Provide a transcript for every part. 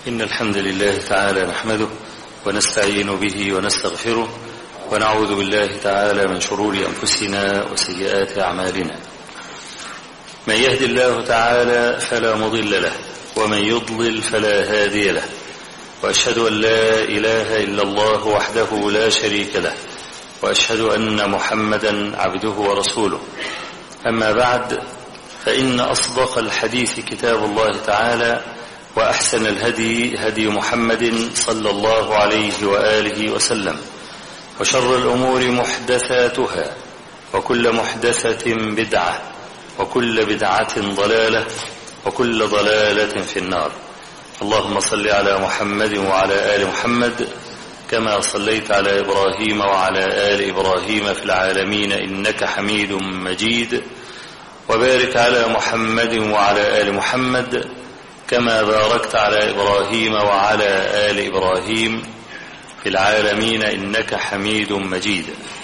إن الحمد لله تعالى نحمده ونستعين به ونستغفره ونعوذ بالله تعالى من شرور أنفسنا وسيئات أعمالنا. من يهد الله تعالى فلا مضل له ومن يضلل فلا هادي له، وأشهد أن لا إله إلا الله وحده لا شريك له، وأشهد أن محمدا عبده ورسوله. أما بعد، فإن أصدق الحديث كتاب الله تعالى، وأحسن الهدي هدي محمد صلى الله عليه وآله وسلم، وشر الأمور محدثاتها، وكل محدثة بدعة، وكل بدعة ضلالة، وكل ضلالة في النار. اللهم صل على محمد وعلى آل محمد كما صليت على إبراهيم وعلى آل إبراهيم في العالمين إنك حميد مجيد، وبارك على محمد وعلى آل محمد كما باركت على إبراهيم وعلى آل إبراهيم في العالمين إنك حميد مجيد.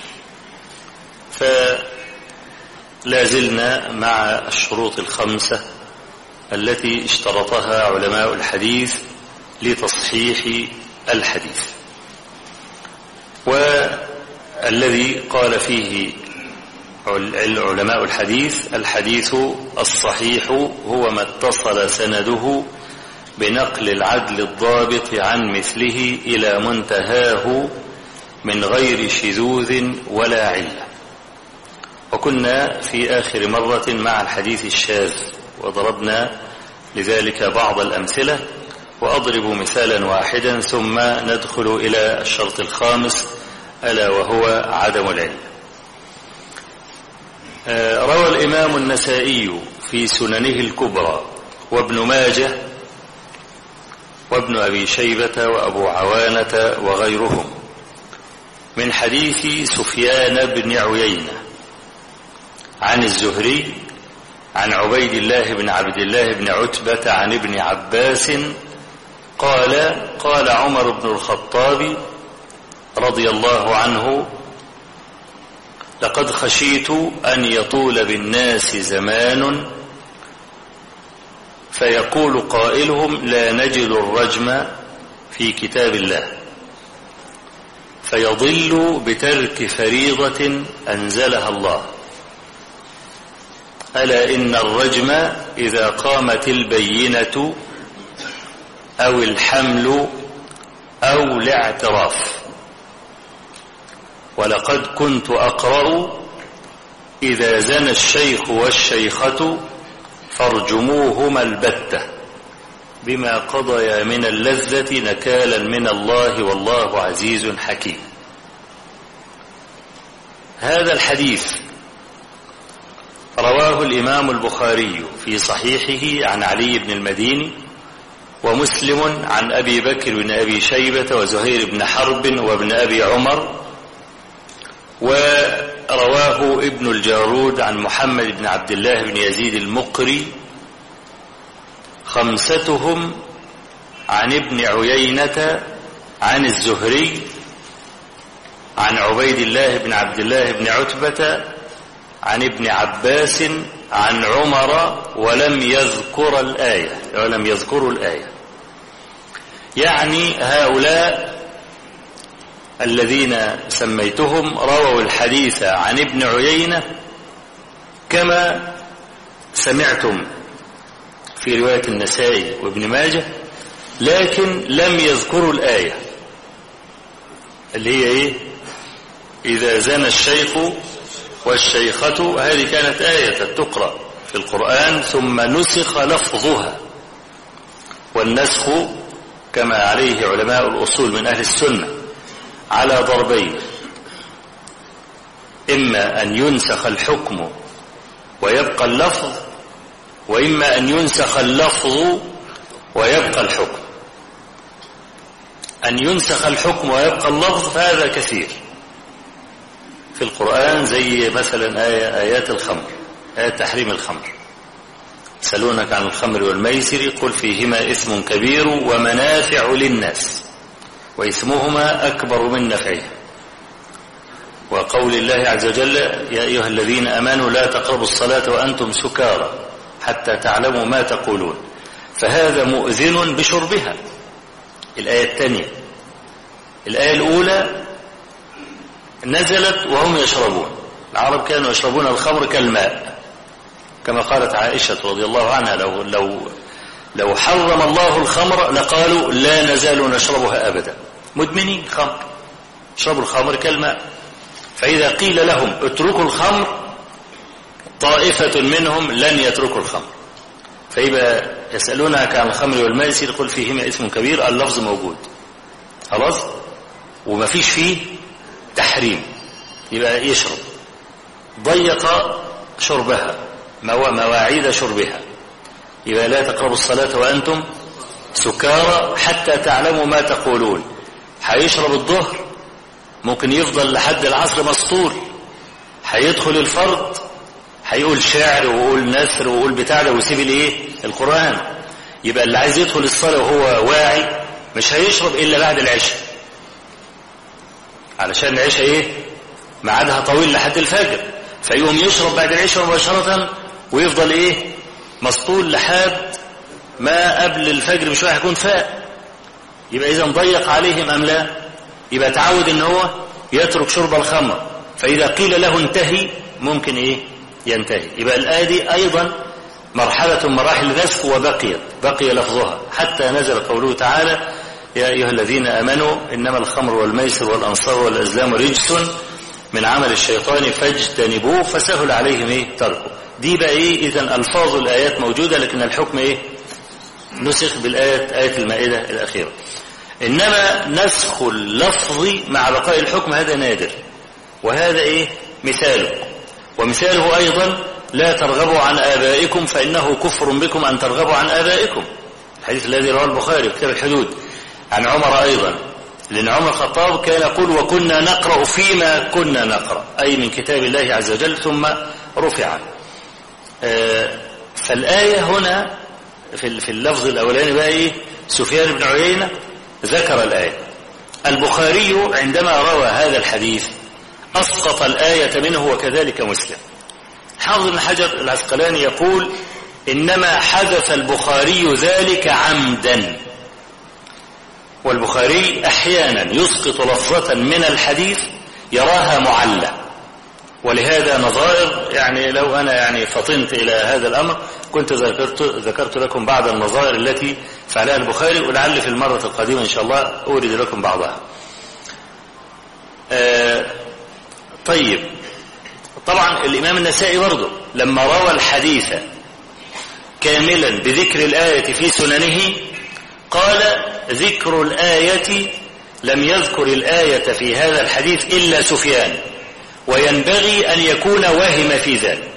فلا زلنا مع الشروط الخمسة التي اشترطها علماء الحديث لتصحيح الحديث، والذي قال فيه علماء الحديث: الحديث الصحيح هو ما اتصل سنده بنقل العدل الضابط عن مثله إلى منتهاه من غير شذوذ ولا علة. وكنا في آخر مرة مع الحديث الشاذ، وضربنا لذلك بعض الأمثلة، وأضرب مثالا واحدا ثم ندخل إلى الشرط الخامس ألا وهو عدم العلة. روى الإمام النسائي في سننه الكبرى، وابن ماجه، وابن أبي شيبة، وأبو عوانة وغيرهم من حديث سفيان بن عيينة عن الزهري عن عبيد الله بن عبد الله بن عتبة عن ابن عباس قال: قال عمر بن الخطاب رضي الله عنه: لقد خشيت أن يطول بالناس زمان فيقول قائلهم: لا نجد الرجم في كتاب الله، فيضل بترك فريضة أنزلها الله. ألا إن الرجم إذا قامت البينة أو الحمل أو الاعتراف. ولقد كنت أقرأ: إذا زنى الشيخ والشيخة فارجموهما البتة بما قضيا من اللذة نكالا من الله والله عزيز حكيم. هذا الحديث رواه الإمام البخاري في صحيحه عن علي بن المديني، ومسلم عن أبي بكر بن أبي شيبة وزهير بن حرب وابن أبي عمر، ورواه ابن الجارود عن محمد بن عبد الله بن يزيد المقري، خمستهم عن ابن عيينة عن الزهري عن عبيد الله بن عبد الله بن عتبة عن ابن عباس عن عمر، ولم يذكروا الآية. يعني هؤلاء الذين سميتهم رووا الحديث عن ابن عيينة كما سمعتم في رواية النسائي وابن ماجه، لكن لم يذكروا الآية اللي هي إيه؟ إذا زنى الشيخ والشيخة. هذه كانت آية تقرأ في القرآن ثم نسخ لفظها، والنسخ كما عليه علماء الأصول من أهل السنة على ضربين: إما أن ينسخ الحكم ويبقى اللفظ، وإما أن ينسخ اللفظ ويبقى الحكم. أن ينسخ الحكم ويبقى اللفظ فهذا كثير في القرآن، زي مثلا آيات الخمر، آيات تحريم الخمر: يسألونك عن الخمر والميسر قل فيهما إثم كبير ومنافع للناس وإثمهما أكبر من نفعهما. وقول الله عز وجل: يا أيها الذين آمنوا لا تقربوا الصلاة وأنتم سكارى حتى تعلموا ما تقولون. فهذا مؤذن بشربها، الآية الثانية. الآية الأولى نزلت وهم يشربون، العرب كانوا يشربون الخمر كالماء، كما قالت عائشة رضي الله عنها لو حرم الله الخمر لقالوا لا نزال نشربها أبدا، مدمنين خمر، شربوا الخمر كالماء. فإذا قيل لهم اتركوا الخمر طائفة منهم لن يتركوا الخمر، فيبقى يسألونك عن الخمر والميسر قل فيهما اسم كبير، اللفظ موجود خلاص وما فيش فيه تحريم، يبقى يشرب. ضيق شربها مواعيد شربها، يبقى لا تقربوا الصلاة وأنتم سكارى حتى تعلموا ما تقولون. هيشرب الظهر ممكن يفضل لحد العصر مسطول، هيدخل الفرض هيقول شعر ويقول نثر ويقول بتاع ده ويسيب الايه القرآن. يبقى اللي عايز يدخل الصلاة وهو واعي مش هيشرب إلا بعد العشاء، علشان العشاء ايه ميعادها طويل لحد الفجر، فيقوم يشرب بعد العشاء مباشرة ويفضل ايه مسطول لحد ما قبل الفجر بشوية هيكون فاق. يبقى إذا ضيق عليهم أم لا؟ يبقى تعود ان هو يترك شرب الخمر، فإذا قيل له انتهي ممكن ايه ينتهي. يبقى الآية دي أيضا مرحلة من مراحل النسخ بقي لفظها حتى نزل قوله تعالى يا أيها الذين آمنوا إنما الخمر والميسر والأنصار والأزلام رجس من عمل الشيطان فاجتنبوه فسهل عليهم ايه تركه. دي بقى ايه إذن ألفاظ الآيات موجودة، لكن الحكم ايه نسخ بالآيات آية المائدة الأخيرة. إنما نسخ اللفظ مع بقاء الحكم هذا نادر، وهذا ايه مثاله. ومثاله أيضا لا ترغبوا عن آبائكم فإنه كفر بكم أن ترغبوا عن آبائكم، الحديث الذي رواه البخاري في كتاب الحدود عن عمر أيضا، لأن عمر الخطاب كان يقول وكنا نقرأ فيما كنا نقرأ، أي من كتاب الله عز وجل ثم رفع. فالآية هنا في اللفظ الأولاني بقى إيه سفيان بن عيينة ذكر الآية. البخاري عندما روى هذا الحديث أسقط الآية منه وكذلك مسلم. حافظ بن حجر العسقلاني يقول إنما حدث البخاري ذلك عمدا، والبخاري أحيانا يسقط لفظة من الحديث يراها معلة، ولهذا نظائر يعني لو أنا يعني فطنت إلى هذا الأمر كنت ذكرت لكم بعض النظائر التي فعلها البخاري، ولعل في المرة القادمة إن شاء الله أورد لكم بعضها. طيب طبعا الإمام النسائي برضه لما روى الحديث كاملا بذكر الآية في سننه قال ذكر الآية لم يذكر الآية في هذا الحديث إلا سفيان، وينبغي أن يكون وهم في ذلك.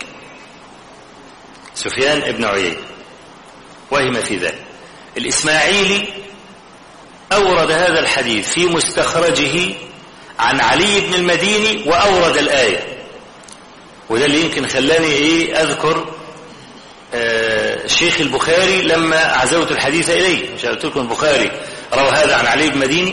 سفيان ابن عيينة وهم في ذلك. الإسماعيلي أورد هذا الحديث في مستخرجه عن علي بن المديني وأورد الآية، وده اللي يمكن خلاني أذكر الشيخ البخاري لما عزوت الحديث إليه. مش قلت لكم البخاري روى هذا عن علي بن المديني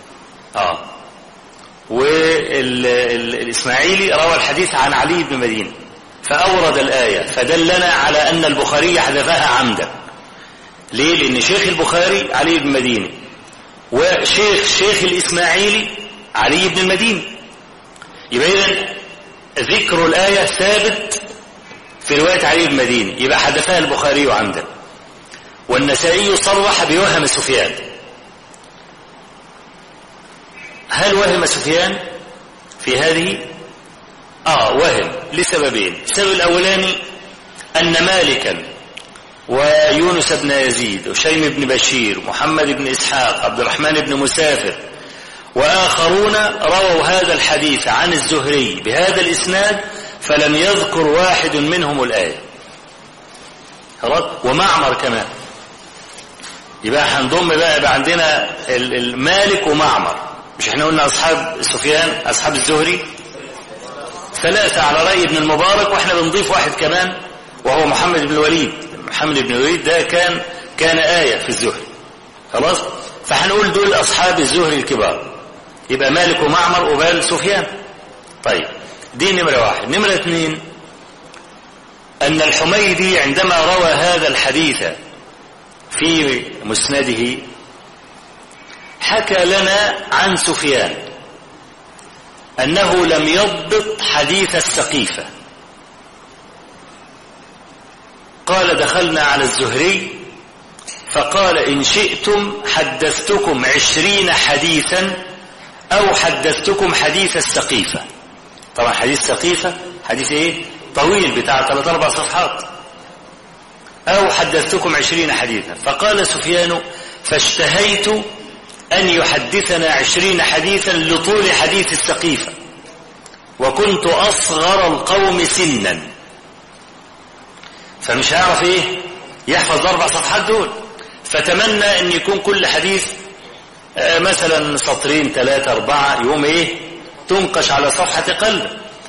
والإسماعيلي روى الحديث عن علي بن المديني فأورد الآية، فدلنا على أن البخاري حذفها عمدا. ليه؟ لأن شيخ البخاري علي بن المديني وشيخ الإسماعيلي علي بن المديني، يبقى إذن ذكر الآية ثابت في رواية علي بن المديني، يبقى حذفها البخاري عمدا. والنسائي صرح بوهم سفيان. هل وهم سفيان في هذه؟ وهم لسببين. السبب الأولاني أن مالكا ويونس بن يزيد وشيم بن بشير محمد بن إسحاق عبد الرحمن بن مسافر وآخرون رووا هذا الحديث عن الزهري بهذا الإسناد فلم يذكر واحد منهم الآية. ومعمر كمان، يبقى هنضم بقى يبقى عندنا المالك ومعمر. مش احنا قلنا أصحاب سفيان أصحاب الزهري ثلاثة على رأي ابن المبارك، واحنا بنضيف واحد كمان وهو محمد بن الوليد. محمد بن الوليد ده كان آية في الزهري خلاص، فهنقول دول أصحاب الزهري الكبار، يبقى مالك ومعمر وبال سفيان. طيب دي نمرة واحد. نمرة اثنين أن الحميدي عندما روى هذا الحديث في مسنده حكى لنا عن سفيان أنه لم يضبط حديث السقيفة. قال دخلنا على الزهري فقال إن شئتم حدثتكم 20 حديثا أو حدثتكم حديث السقيفة. طبعا حديث السقيفة حديث ايه طويل بتاع 3-4 صفحات. أو حدثتكم 20 حديثا. فقال سفيان فاشتهيت أن يحدثنا 20 حديثا لطول حديث السقيفة وكنت أصغر القوم سنا، فمش هيعرف ايه يحفظ 4 صفحات دول، فتمنى ان يكون كل حديث مثلا 2-3-4 يوم ايه تنقش على صفحة قلبه.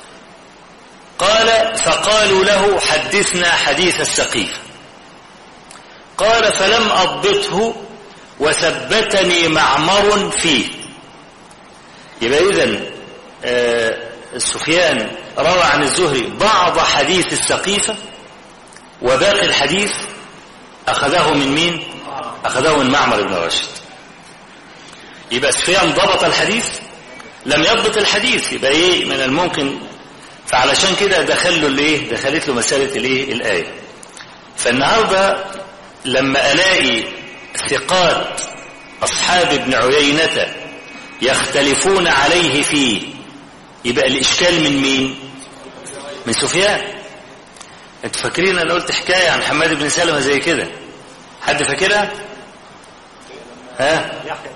قال فقالوا له حدثنا حديث السقيفة. قال فلم أضبطه وثبتني معمر فيه. يبقى إذن سفيان روى عن الزهري بعض حديث السقيفة وباقي الحديث أخذه من مين؟ أخذه من معمر بن راشد. يبقى سفيان ضبط الحديث لم يضبط الحديث، يبقى ايه من الممكن. فعلشان كده دخلت له مسألة الايه الآية. فالنهاردة لما ألاقي ثقات أصحاب ابن عيينة يختلفون عليه فيه، يبقى الإشكال من مين؟ من سفيان. انتوا فاكرين انا قلت حكاية عن حماد بن سلمة زي كده؟ حد فاكرها؟ ها؟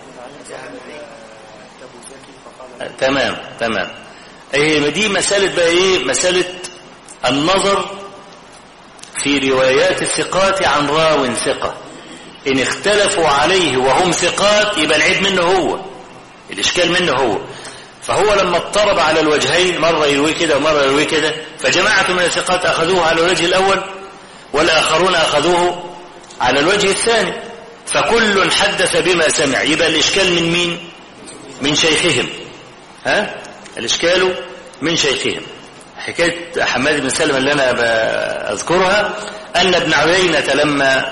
تمام. ايه دي مسألة بقى ايه؟ مسألة النظر في روايات الثقات عن راو ثقة. ان اختلفوا عليه وهم ثقات يبقى العيب منه هو، الاشكال منه هو. فهو لما اضطرب على الوجهين، مرة يروي كده ومرة يروي كده، فجماعة من الثقات اخذوه على الوجه الاول والاخرون اخذوه على الوجه الثاني، فكل حدث بما سمع. يبقى الاشكال من مين؟ من شيخهم. ها؟ الاشكال من شيخهم. حكاية حماد بن سلمة اللي انا اذكرها ان ابن عيينة لما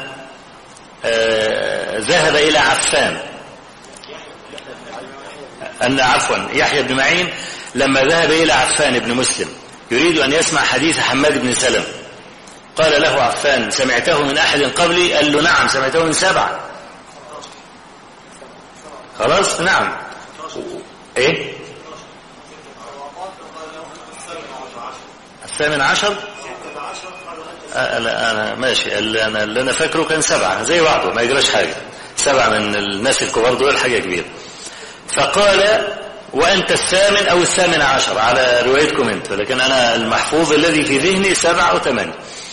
ذهب الى عفان، يحيى بن معين لما ذهب الى عفان بن مسلم يريد ان يسمع حديث حماد بن سلمة، قال له عفان سمعته من احد قبلي؟ قال له نعم سمعته من 7. خلاص نعم. ايه 18؟ انا ماشي، اللي انا فاكره كان 7 زي بعضه ما يجراش حاجة. 7 من الناس الكبار دول حاجة كبيرة. فقال وأنت 8 أو 18 على روايتكم أنت، ولكن أنا المحفوظ الذي في ذهني 7 أو 8.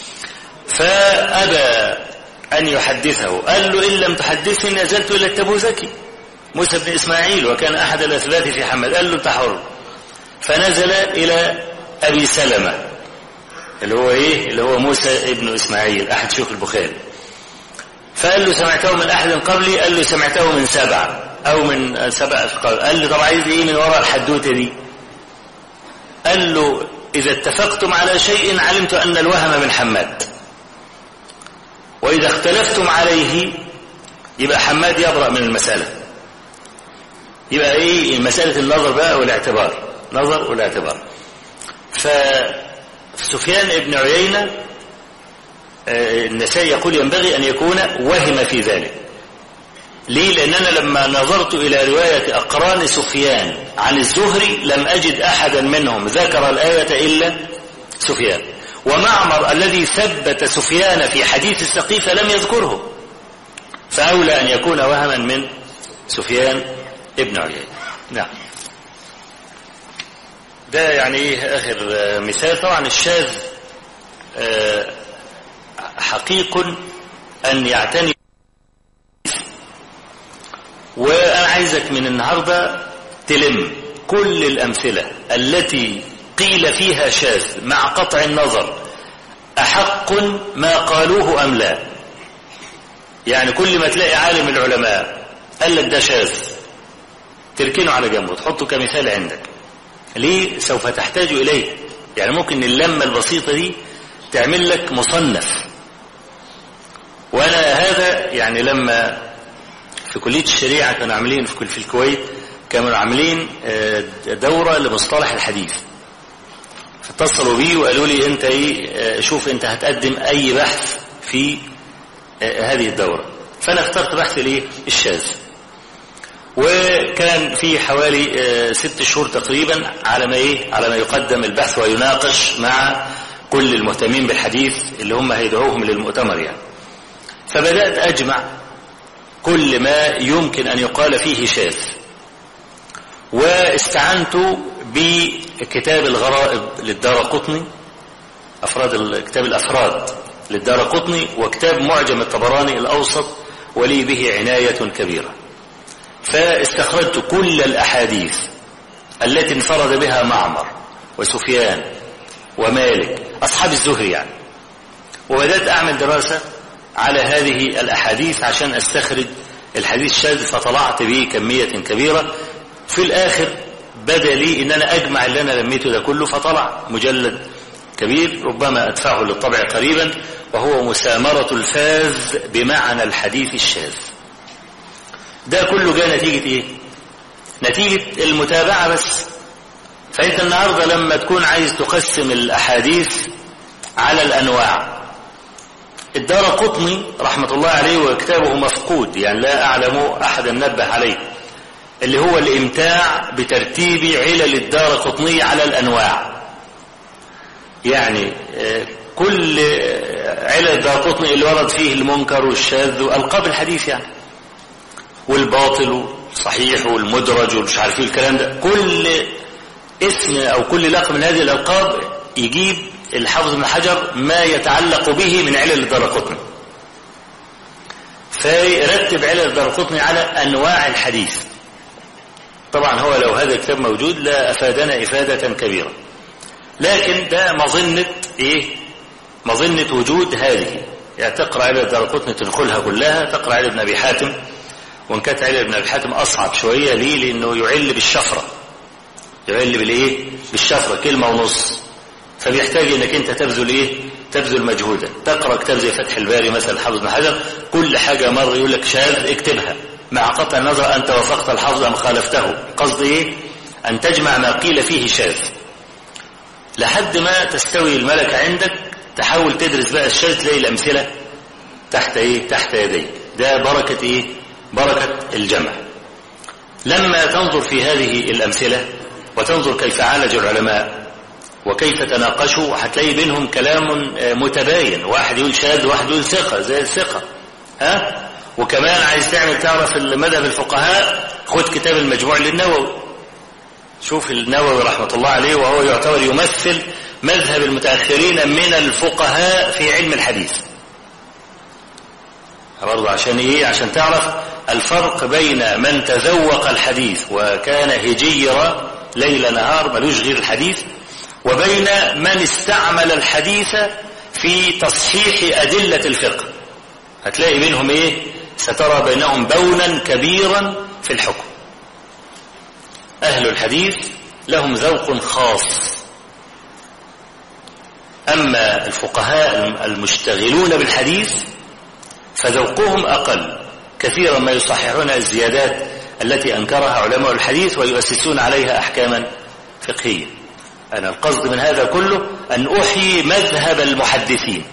فأبى أن يحدثه، قال له إن لم تحدثني نزلت إلى التبوذكي موسى بن إسماعيل وكان أحد الأثبات في حماد. قال له أنت حر. فنزل إلى أبي سلمة اللي هو موسى ابن إسماعيل أحد شيوخ البخاري. فقال له سمعته من أحد قبلي؟ قال له سمعته من 7 أو من 7 قال له طب عايز إيه من وراء الحدوتة دي؟ قال له إذا اتفقتم على شيء علمت أن الوهم من حماد، وإذا اختلفتم عليه يبقى حماد يبرأ من المسألة. يبقى إيه مسألة النظر بقى والاعتبار، نظر والاعتبار. فسفيان ابن عيينة النسائي يقول ينبغي أن يكون وهم في ذلك. ليه؟ لأن أنا لما نظرت إلى رواية أقران سفيان عن الزهري لم أجد أحدا منهم ذكر الآية إلا سفيان، ومعمر الذي ثبت سفيان في حديث السقيفة لم يذكره، فأولى أن يكون وهما من سفيان ابن عيينة. نعم. ده يعني آخر مثال. طبعا الشاذ حقيق أن يعتني. وأنا عايزك من النهاردة تلم كل الأمثلة التي قيل فيها شاذ مع قطع النظر أحق ما قالوه أم لا. يعني كل ما تلاقي عالم العلماء قال لك ده شاذ تركنه على جنبه تحطه كمثال عندك. ليه؟ سوف تحتاج إليه. يعني ممكن اللمة البسيطة دي تعمل لك مصنف. وأنا هذا يعني لما في كلية الشريعة كانوا عاملين في الكويت كانوا عاملين دورة لمصطلح الحديث، فاتصلوا بي وقالوا لي انت شوف انت هتقدم اي بحث في هذه الدورة. فانا اخترت بحث الشاذ، وكان في حوالي 6 شهور تقريبا على ما يقدم البحث ويناقش مع كل المهتمين بالحديث اللي هم هيدعوهم للمؤتمر يعني. فبدأت أجمع كل ما يمكن أن يقال فيه شاذ، واستعنت بكتاب الغرائب للدارقطني، كتاب الأفراد للدارقطني، وكتاب معجم الطبراني الأوسط ولي به عناية كبيرة. فاستخرجت كل الأحاديث التي انفرد بها معمر وسفيان ومالك أصحاب الزهري يعني، وبدأت أعمل دراسة على هذه الأحاديث عشان أستخرج الحديث الشاذ، فطلعت به كمية كبيرة. في الآخر بدأ لي إن أنا أجمع اللي أنا لميته ده كله، فطلع مجلد كبير ربما أدفعه للطبع قريبا، وهو مسامرة الفاذ بمعنى الحديث الشاذ. ده كله جاء نتيجة نتيجة المتابعة بس. فأنت النهاردة لما تكون عايز تقسم الأحاديث على الأنواع، الدارقطني رحمة الله عليه وكتابه مفقود، يعني لا أعلم أحدا نبه عليه، اللي هو الإمتاع بترتيب علل الدارقطني على الأنواع. يعني كل علل الدارقطني اللي ورد فيه المنكر والشاذ وألقاب الحديث يعني، والباطل والصحيح والمدرج ومش عارف ايه الكلام ده، كل اسم أو كل لقب من هذه الألقاب يجيب الحافظ ابن حجر ما يتعلق به من علل الدارقطني، فيرتب علل الدارقطني على أنواع الحديث. طبعا هو لو هذا الكتاب موجود لا أفادنا إفادة كبيرة، لكن ده مظنة وجود هذه. يعني تقرأ علل الدارقطني تدخلها كلها، تقرأ علل ابن أبي حاتم، وإن كانت علل ابن أبي حاتم أصعب شوية ليه؟ لأنه يعل بالشفرة، يعل بالشفرة كلمة ونص، فبيحتاج انك انت تبذل مجهودا. تقرأ كتاب زي فتح الباري مثلا حافظ ابن حجر، كل حاجة مرة يقول لك شاذ اكتبها مع قطع النظر أنت وافقت الحافظ أم خالفته. قصد أن تجمع ما قيل فيه شاذ لحد ما تستوي الملكة عندك، تحاول تدرس بقى الشاذ تلاقي الأمثلة تحت يديك. ده بركة الجمع. لما تنظر في هذه الأمثلة وتنظر كيف عالج العلماء وكيف تناقشوا، هتلاقي بينهم كلام متباين، واحد يقول شاذ وواحد يقول ثقة زي الثقة. وكمان عايز تعرف مذهب الفقهاء، خد كتاب المجموع للنووي، شوف النووي رحمة الله عليه، وهو يعتبر يمثل مذهب المتأخرين من الفقهاء في علم الحديث برضه. عشان تعرف الفرق بين من تذوق الحديث وكان هجيرا ليل نهار ملوش غير الحديث، وبين من استعمل الحديث في تصحيح أدلة الفقه. هتلاقي بينهم سترى بينهم بونا كبيرا في الحكم. أهل الحديث لهم ذوق خاص، أما الفقهاء المشتغلون بالحديث فذوقهم أقل كثيرا، ما يصححون الزيادات التي أنكرها علماء الحديث ويؤسسون عليها أحكاما فقهية. أنا القصد من هذا كله أن أحيي مذهب المحدثين،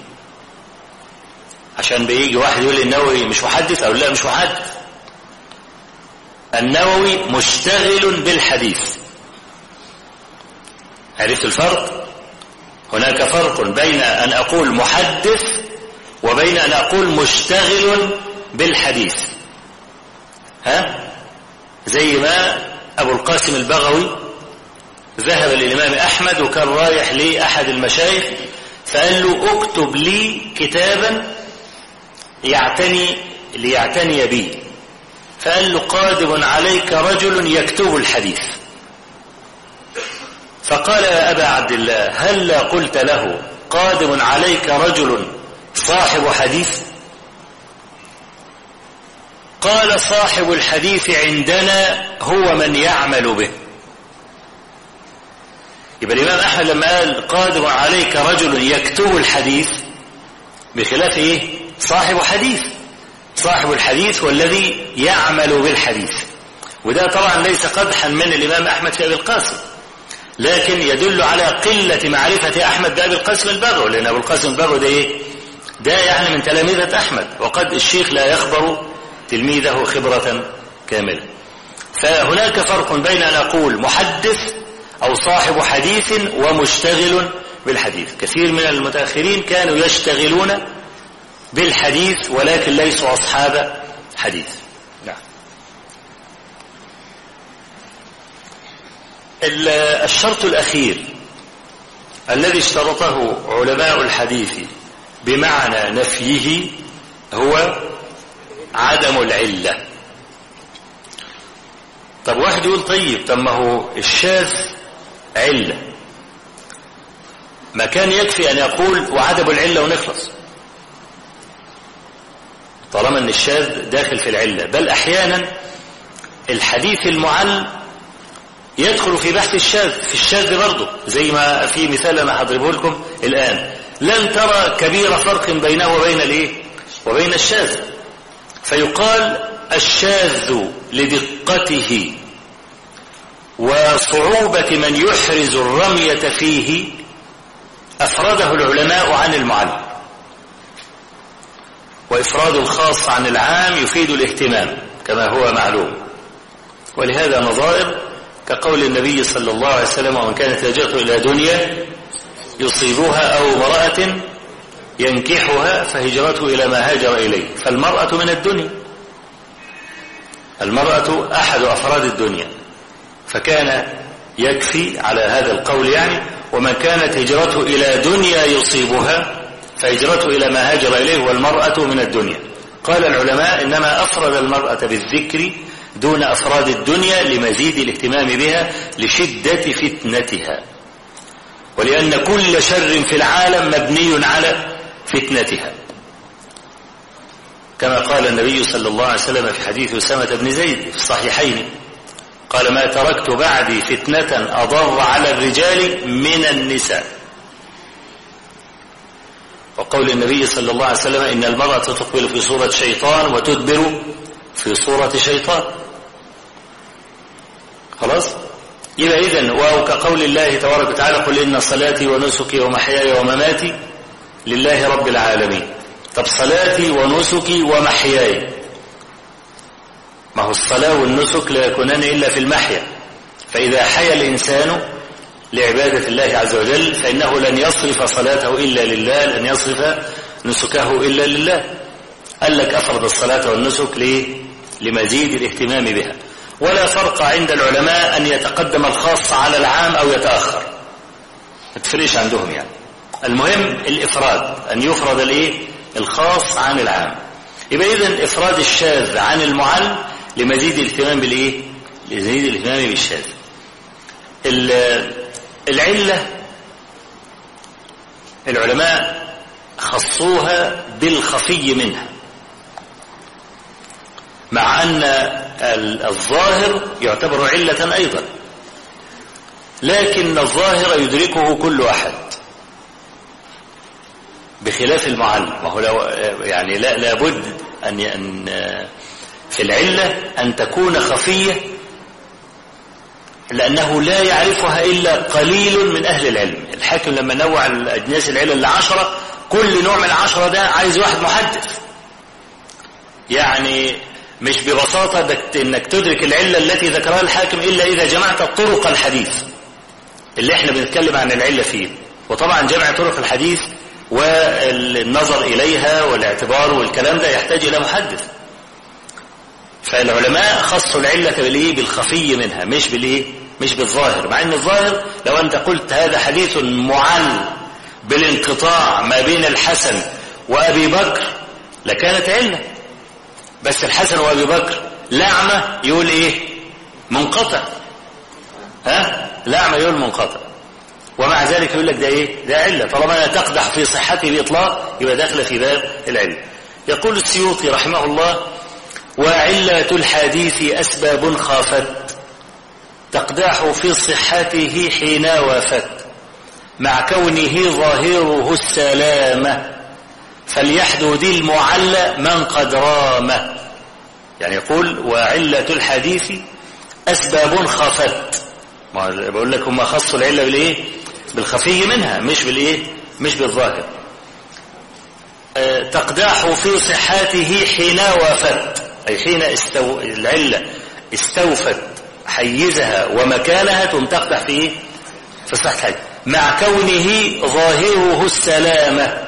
عشان بيجي واحد يقول النووي مش محدث أو لا مش محدث. النووي مشتغل بالحديث. عرفت الفرق؟ هناك فرق بين أن أقول محدث وبين أن أقول مشتغل بالحديث. زي ما أبو القاسم البغوي ذهب للإمام أحمد وكان رايح لأحد المشايخ فقال له اكتب لي كتابا ليعتني به، فقال له قادم عليك رجل يكتب الحديث. فقال يا أبا عبد الله هل قلت له قادم عليك رجل صاحب حديث؟ قال صاحب الحديث عندنا هو من يعمل به. يبقى الإمام أحمد لما قال قادم عليك رجل يكتب الحديث بخلاف صاحب حديث. صاحب الحديث والذي يعمل بالحديث. وده طبعا ليس قدحا من الإمام أحمد في أبي القاسم، لكن يدل على قلة معرفة أحمد بأبي القاسم البغوي، لأن أبو القاسم البغوي ده إيه؟ ده يعني من تلاميذة أحمد، وقد الشيخ لا يخبر تلميذه خبرة كاملة. فهناك فرق بين أن أقول محدث أو صاحب حديث ومشتغل بالحديث. كثير من المتأخرين كانوا يشتغلون بالحديث ولكن ليسوا أصحاب حديث. نعم. الشرط الأخير الذي اشترطه علماء الحديث بمعنى نفيه هو عدم العلة. طب واحد يقول طيب ما هو الشاذ علة، ما كان يكفي أن يقول وعدم العلة ونخلص، طالما أن الشاذ داخل في العلة. بل أحيانا الحديث المعل يدخل في بحث الشاذ، في الشاذ برضه، زي ما في مثال أنا هضربه لكم الآن. لن ترى كبير فرق بينه وبين الإيه؟ وبين الشاذ. فيقال الشاذ لدقته وصعوبة من يحرز الرمية فيه أفرده العلماء عن المعل، وإفراد الخاص عن العام يفيد الاهتمام كما هو معلوم. ولهذا نظائر كقول النبي صلى الله عليه وسلم: ومن كانت هجرته إلى دنيا يصيبها أو امرأة ينكحها فهجرته إلى ما هاجر إليه. فالمرأة من الدنيا، المرأة أحد أفراد الدنيا، فكان يكفي على هذا القول يعني: ومن كانت هجرته إلى دنيا يصيبها فهجرته إلى ما هاجر إليه والمرأة من الدنيا. قال العلماء: إنما أفرد المرأة بالذكر دون أفراد الدنيا لمزيد الاهتمام بها لشدة فتنتها، ولأن كل شر في العالم مبني على فتنتها، كما قال النبي صلى الله عليه وسلم في حديث أسامة بن زيد في الصحيحين: قال: ما تركت بعدي فتنة أضر على الرجال من النساء. وقول النبي صلى الله عليه وسلم: إن المرأة تقبل في صورة شيطان وتدبر في صورة شيطان. خلاص؟ يبقى إذن وكقول الله تبارك وتعالى: قل إن صلاتي ونسكي ومحياي ومماتي لله رب العالمين. طب صلاتي ونسكي ومحياي، ما هو الصلاة والنسك لا يكونان إلا في المحيا، فإذا حيا الإنسان لعبادة الله عز وجل فإنه لن يصرف صلاته إلا لله، لن يصرف نسكه إلا لله. قال لك أفرض الصلاة والنسك ليه؟ لمزيد الاهتمام بها. ولا فرق عند العلماء أن يتقدم الخاص على العام أو يتأخر، ما تفرقش عندهم يعني. المهم الإفراد، أن يفرد الإيه؟ الخاص عن العام. يبقى إذن إفراد الشاذ عن المعل لمزيد الاهتمام بالإيه؟ لمزيد الاهتمام بالشاذ. العلة العلماء خصوها بالخفي منها، مع أن الظاهر يعتبر علة أيضا، لكن الظاهر يدركه كل أحد بخلاف المعل. ما هو يعني لابد أن في العلة أن تكون خفية، لأنه لا يعرفها إلا قليل من أهل العلم. الحاكم لما نوع الأجناس العلل ل10، كل نوع من 10 ده عايز واحد محدث، يعني مش ببساطة انك تدرك العلة التي ذكرها الحاكم إلا إذا جمعت طرق الحديث اللي احنا بنتكلم عن العلة فيه. وطبعا جمع طرق الحديث والنظر إليها والاعتبار والكلام ده يحتاج إلى محدث. فالعلماء خصوا العلة بالإيه؟ بالخفي منها، مش بالإيه؟ مش بالظاهر. مع أن الظاهر لو أنت قلت هذا حديث معل بالانقطاع ما بين الحسن وأبي بكر لكانت علة، بس الحسن وأبي بكر لعمة يقول إيه؟ منقطع. لعمة يقول منقطع، ومع ذلك يقول لك ده إيه؟ ده علة. طالما لا تقدح في صحته بإطلاق يبقى داخل في باب العلة. يقول السيوطي رحمه الله: وعلة الحديث أسباب خافت تقدح في صحته حين وافت، مع كونه ظاهره السلامة فليحدد المعلى من قد رام. يعني يقول وعلة الحديث أسباب خفت. ما بقول لك هم خصوا العلة بالإيه؟ بالخفي منها، مش بالظاهر. تقدح في صحته حين وافت، أي حين العلة استوفت حيزها ومكانها تقدح في صحة الحديث، مع كونه ظاهره السلامة.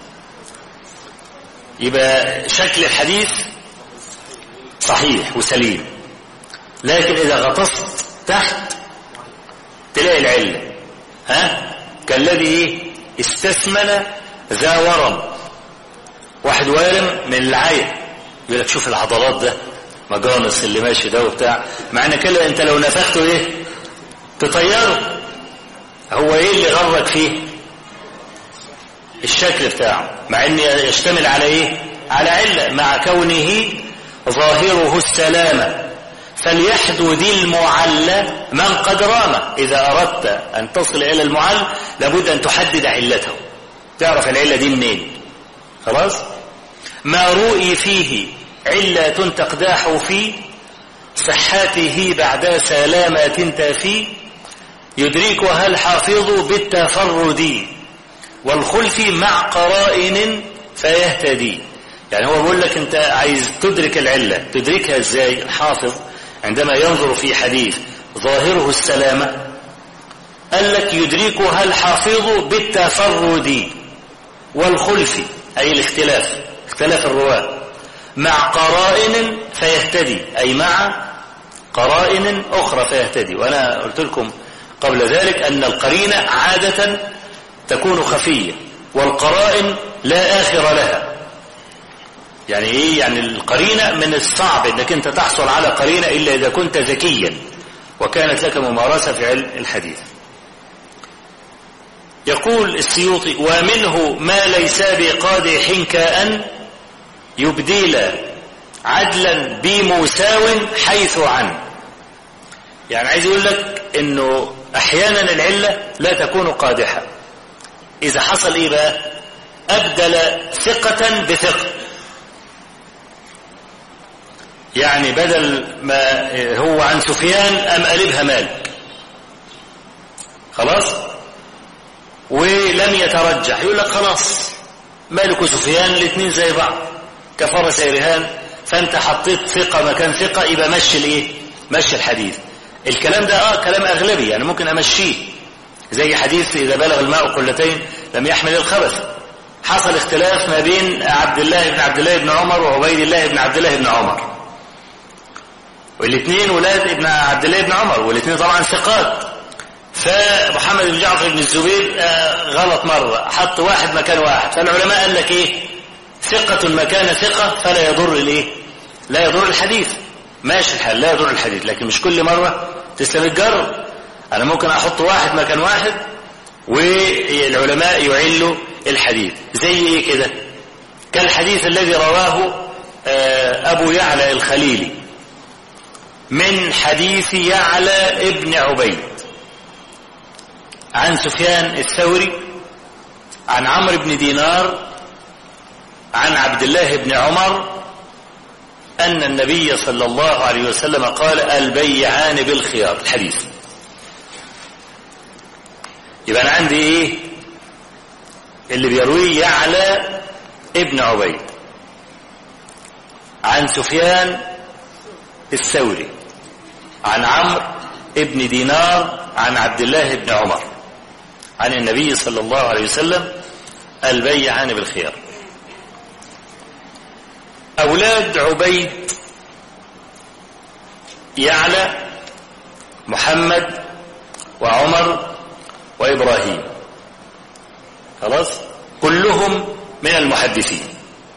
يبقى شكل الحديث صحيح وسليم، لكن إذا غطست تحت تلاقي العلة كالذي استثمن ذا ورم. واحد وارم من العين يقول لك شوف العضلات ده مجانس اللي ماشي ده وبتاع، مع ان كده انت لو نفخته تطيره. هو اللي غرك فيه؟ الشكل بتاعه، مع ان يشتمل على على علة، مع كونه ظاهره السلامة. فليحدد المعلى من قد رام. إذا أردت أن تصل إلى المعل لابد أن تحدد علته، تعرف العلة دي منين. خلاص. ما رؤي فيه علة تقداح في صحته بعد سلامة تافي، يدركها الحافظ بالتفرد والخلف مع قرائن فيهتدي. يعني هو بيقول لك انت عايز تدرك العلة، تدركها ازاي؟ الحافظ عندما ينظر في حديث ظاهره السلامة قال لك يدركها الحافظ بالتفرد والخلف، أي الاختلاف، اختلاف الرواة، مع قرائن فيهتدي، أي مع قرائن أخرى فيهتدي. وأنا قلت لكم قبل ذلك أن القرينة عادة تكون خفية، والقرائن لا آخر لها. يعني يعني القرينة من الصعب انك انت تحصل على قرينة الا اذا كنت ذكيا وكانت لك ممارسة في علم الحديث. يقول السيوطي ومنه ما ليس بقادح كأن يبديل عدلا بمساو حيث عن. يعني عايز يقول لك انه احيانا العلة لا تكون قادحة. اذا حصل بقى؟ ابدل ثقة بثقة. يعني بدل ما هو عن سفيان أم قلبها مالك، خلاص، ولم يترجح. يقول لك خلاص مالك وسفيان الاثنين زي بعض كفرس رهان، فانت حطيت ثقة مكان ثقة، يبقى مشي الحديث. الكلام ده كلام أغلبي، يعني ممكن أمشيه، زي حديث إذا بلغ الماء قلتين لم يحمل الخبث. حصل اختلاف ما بين عبد الله بن عمر وعبيد الله بن عبد الله بن عمر، والاثنين ولاد ابن عبد الله بن عمر، والاثنين طبعا ثقات. فمحمد بن جعفر بن الزبير غلط مرة، حط واحد مكان واحد. فالعلماء قال لك ثقة مكان ثقة فلا يضر لا يضر الحديث. ماشي الحال، لا يضر الحديث، لكن مش كل مرة تسلم الجر. أنا ممكن أحط واحد مكان واحد والعلماء يعلوا الحديث. زي كده؟ كالحديث الذي رواه أبو يعلى الخليلي من حديث يعلى ابن عبيد عن سفيان الثوري عن عمرو بن دينار عن عبد الله بن عمر أن النبي صلى الله عليه وسلم قال البيعان بالخيار. الحديث يبقى أنا عندي اللي بيرويه يعلى ابن عبيد عن سفيان الثوري عن عمرو ابن دينار عن عبد الله بن عمر عن النبي صلى الله عليه وسلم البيعان بالخيار. أولاد عبيد يعلى محمد وعمر وإبراهيم، خلاص، كلهم من المحدثين.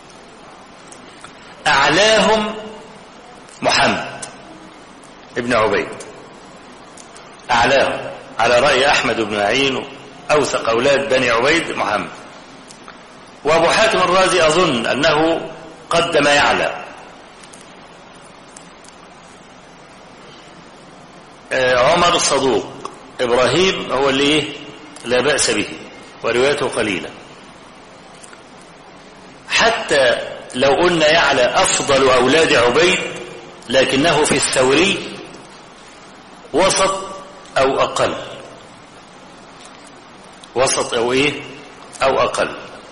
أعلاهم محمد ابن عبيد، أعلاهم على رأي أحمد بن معين، أوثق أولاد بني عبيد محمد. وأبو حاتم الرازي أظن أنه قدم يعلى. عمر صدوق، إبراهيم هو اللي لا بأس به وروايته قليلة. حتى لو قلنا يعلى أفضل أولاد عبيد لكنه في الثوري وسط أو أقل، وسط أو إيه أو أقل.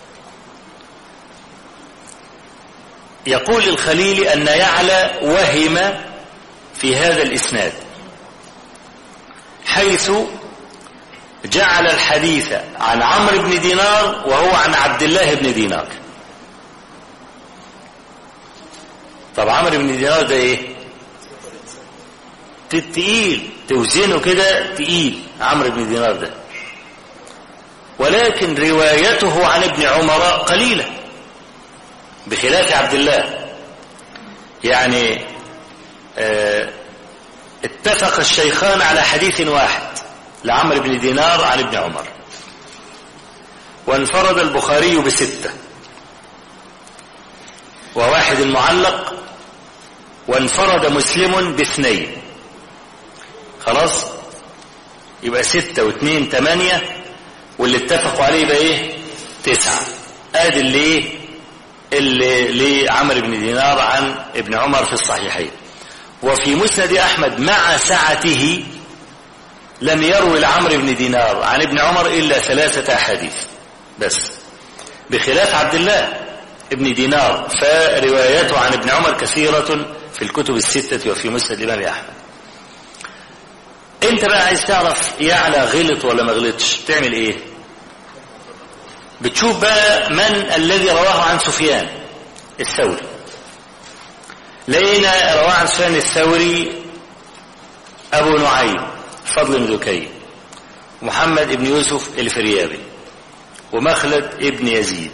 يقول الخليلي أن يعلى وهم في هذا الإسناد حيث جعل الحديث عن عمرو بن دينار وهو عن عبد الله بن دينار. طب عمرو بن دينار ده ايه؟ تقيل، توزنه كده تقيل عمرو بن دينار ده، ولكن روايته عن ابن عمر قليلة بخلاف عبد الله. يعني اتفق الشيخان على حديث واحد لعمرو بن دينار عن ابن عمر، وانفرد البخاري ب6 وواحد المعلق، وانفرد مسلم ب2. خلاص يبقى 6 و2 8، واللي اتفقوا عليه يبقى ايه 9. ادي اللي لعمرو بن دينار عن ابن عمر في الصحيحين. وفي مسند أحمد مع سعته لم يروي لعمرو بن دينار عن ابن عمر إلا 3 أحاديث بس، بخلاف عبد الله ابن دينار فرواياته عن ابن عمر كثيرة في الكتب ال6 وفي مسند الإمام أحمد. انت بقى عايز تعرف يعلى غلط ولا ما غلطش، تعمل ايه؟ بتشوف بقى من الذي رواه عن سفيان الثوري. لقينا رواه عن سفيان الثوري أبو نعيم فضل بن ذكي، محمد بن يوسف الفريابي، ومخلد ابن يزيد،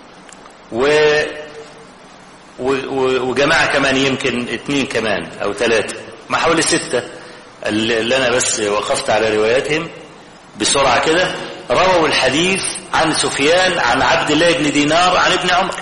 وجماعة كمان، يمكن 2 كمان أو 3، ما حوالي 6 اللي أنا بس وقفت على رواياتهم بسرعة كده، رووا الحديث عن سفيان عن عبد الله بن دينار عن ابن عمر.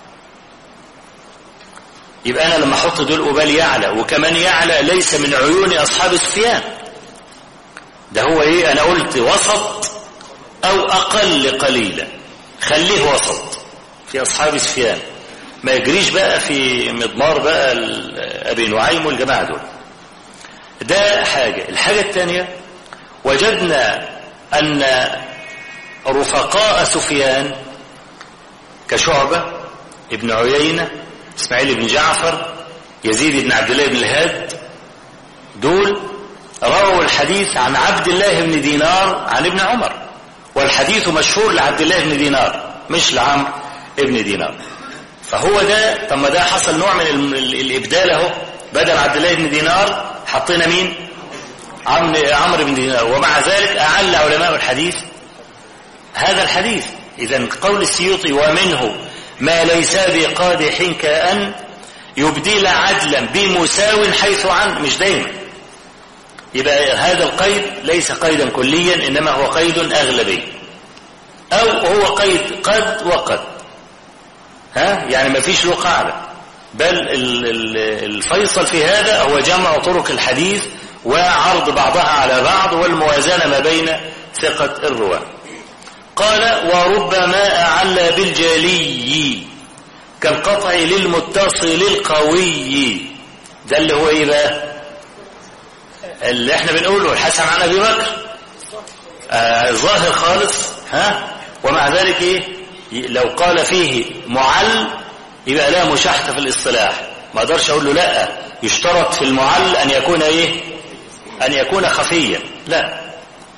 يبقى أنا لما أحط دول قبال يعلى، وكمان يعلى ليس من عيون أصحاب سفيان، ده هو إيه؟ أنا قلت وسط أو أقل قليلا، خليه وسط في أصحاب سفيان، ما يجريش بقى في مضمار بقى أبي نعيم والجماعة دول. ده حاجة. الحاجة الثانية، وجدنا أن رفقاء سفيان كشعبة ابن عيينة، إسماعيل بن جعفر، يزيد بن عبد الله بن الهاد، دول رووا الحديث عن عبد الله بن دينار عن ابن عمر، والحديث مشهور لعبد الله بن دينار مش لعمرو ابن دينار. فهو ده، طب ما ده حصل نوع من الإبدال اهو، بدل عبد الله بن دينار حطينا مين؟ عمرو بن دينار، ومع ذلك أعل علماء الحديث هذا الحديث. إذن قول السيوطي ومنه ما ليس بقادح كأن يبدل عدلا بمساو حيث عن، مش دايما. يبقى هذا القيد ليس قيدا كليا، إنما هو قيد أغلبي، أو هو قيد قد وقد، يعني ما فيش له قاعدة، بل الفيصل في هذا هو جمع طرق الحديث وعرض بعضها على بعض والموازنة ما بين ثقة الرواة. قال وربما أعل بالجلي كالقطع للمتصل القوي. ده اللي هو ايه بقى؟ اللي احنا بنقوله الحسن عن ابي بكر ظاهر خالص، ومع ذلك ايه؟ لو قال فيه معل يبقى لا مشاحة في الاصطلاح، ما اقدرش اقول له لا، يشترط في المعل ان يكون ايه؟ ان يكون خفيا، لا.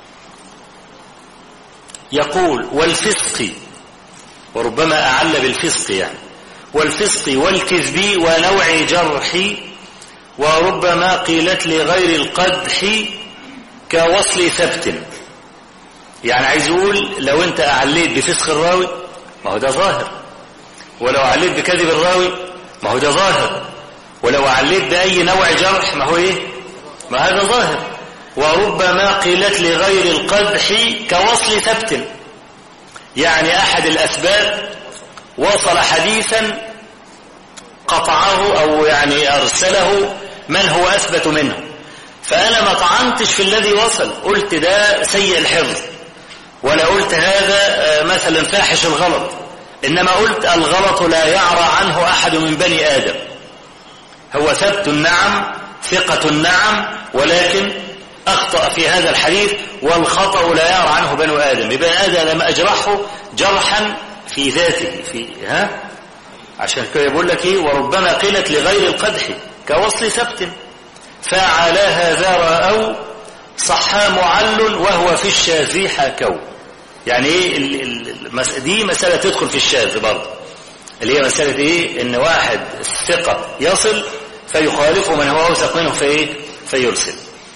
يقول والفسق، وربما أعل بالفسق يعني، والفسق والكذب ونوع جرح، وربما قيلت لغير القدح كوصل ثبت. يعني عايز يقول لو انت أعليت بفسق الراوي ما هو ده ظاهر، ولو أعليت بكذب الراوي ما هو ده ظاهر، ولو أعليت بأي نوع جرح ما هو ايه؟ ما هذا ظاهر. وربما قيلت لغير القدح كوصل ثبت، يعني أحد الأسباب وصل حديثا قطعه أو يعني أرسله من هو أثبت منه، فأنا ما طعنتش في الذي وصل، قلت ده سيء الحفظ، ولا قلت هذا مثلا فاحش الغلط، إنما قلت الغلط لا يعرى عنه أحد من بني آدم، هو ثبت نعم، ثقة نعم، ولكن أخطأ في هذا الحديث، والخطأ لا يعرى عنه بنو آدم. بني آدم لما أجرحه جرحا في ذاته عشان كده يقول لك إيه، وربما قيلت لغير القدح كوصل ثبت، فعلى هذا رأوا صحا معل وهو في الشاذ حاكوا. يعني ايه دي مسألة تدخل في الشاذ برضه، اللي هي مسألة ايه، ان واحد الثقة يصل فيخالفه من هو أوثق منه فيرسل.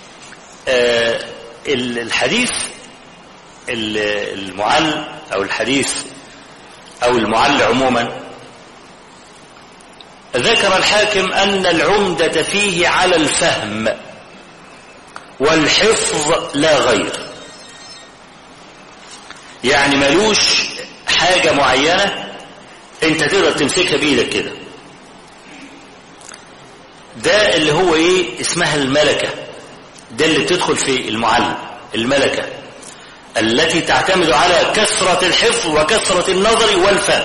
الحديث المعل او الحديث او المعل عموما، ذكر الحاكم أن العمدة فيه على الفهم والحفظ لا غير، يعني ملوش حاجة معينة انت تقدر تمسكها بإيدك كده. ده اللي هو ايه اسمها الملكة، ده اللي بتدخل في المعلم، الملكة التي تعتمد على كثرة الحفظ وكثرة النظر والفهم،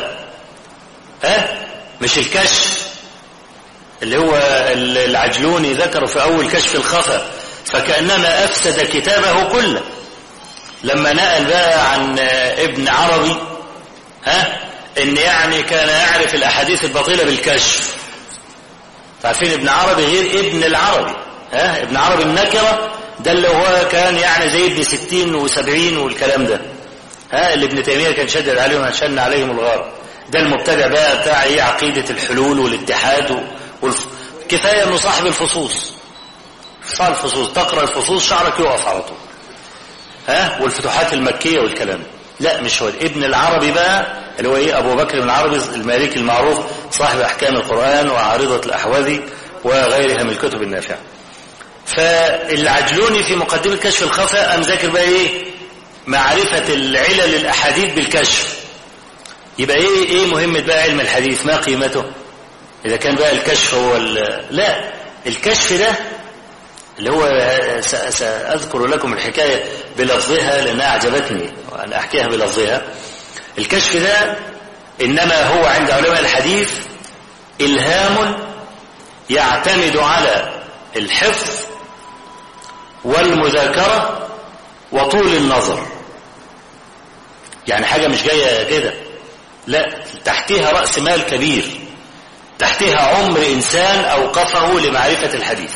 مش الكشف اللي هو العجلوني ذكره في أول كشف الخفا، فكأنما أفسد كتابه كله لما نقل بقى عن ابن عربي ان يعني كان يعرف الأحاديث الباطلة بالكشف. عارفين ابن عربي غير ابن العربي، ابن عربي النكرة ده اللي هو كان يعني زي ابن 60 و70 والكلام ده، اللي ابن تيمية كان شدد عليهم عشان عليهم الغار. ده المبتدع بقى بتاع ايه، عقيدة الحلول والاتحاد كفاية انه صاحب الفصوص، صاحب الفصوص، تقرأ الفصوص شعرك يقف على طول، والفتوحات المكية والكلام. لا مش هو ابن العربي بقى اللي هو ايه، ابو بكر بن العربي المالكي المعروف صاحب احكام القرآن وعارضة الاحوذي وغيرها من الكتب النافعة. فالعجلوني في مقدمة كشف الخفا قام ذاكر بقى ايه، معرفة العلل الاحاديث بالكشف. يبقى ايه مهمة بقى علم الحديث، ما قيمته اذا كان بقى الكشف هو لا، الكشف ده اللي هو سأذكر لكم الحكاية بلفظها لأنها أعجبتني وأن أحكيها بلفظها. الكشف ده إنما هو عند علماء الحديث إلهام يعتمد على الحفظ والمذاكرة وطول النظر، يعني حاجة مش جاية كده، لا، تحتها رأس مال كبير، تحتها عمر إنسان أوقفه لمعرفة الحديث.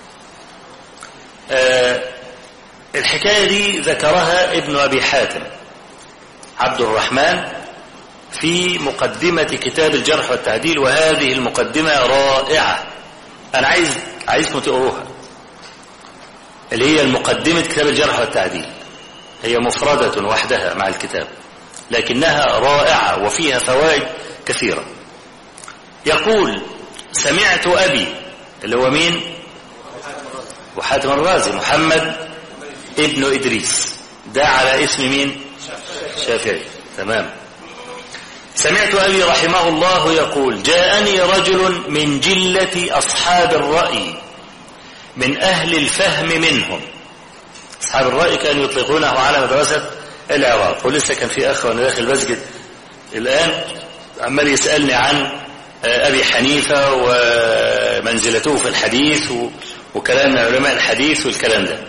الحكاية دي ذكرها ابن أبي حاتم عبد الرحمن في مقدمة كتاب الجرح والتعديل، وهذه المقدمة رائعة، أنا عايزكم تقروها، اللي هي المقدمة كتاب الجرح والتعديل، هي مفردة وحدها مع الكتاب لكنها رائعة وفيها فوائد كثيرة. يقول سمعت أبي اللي هو مين، وحاتم الرازي محمد ابن إدريس، ده على اسم مين، شافعي، تمام. سمعت أبي رحمه الله يقول جاءني رجل من جلة أصحاب الرأي من أهل الفهم منهم. أصحاب الرأي كانوا يطلقونه على مدرسة العراق، ولسه كان في أخ وأنا داخل المسجد الآن عمال يسألني عن أبي حنيفة ومنزلته في الحديث وكلام علماء الحديث والكلام ده،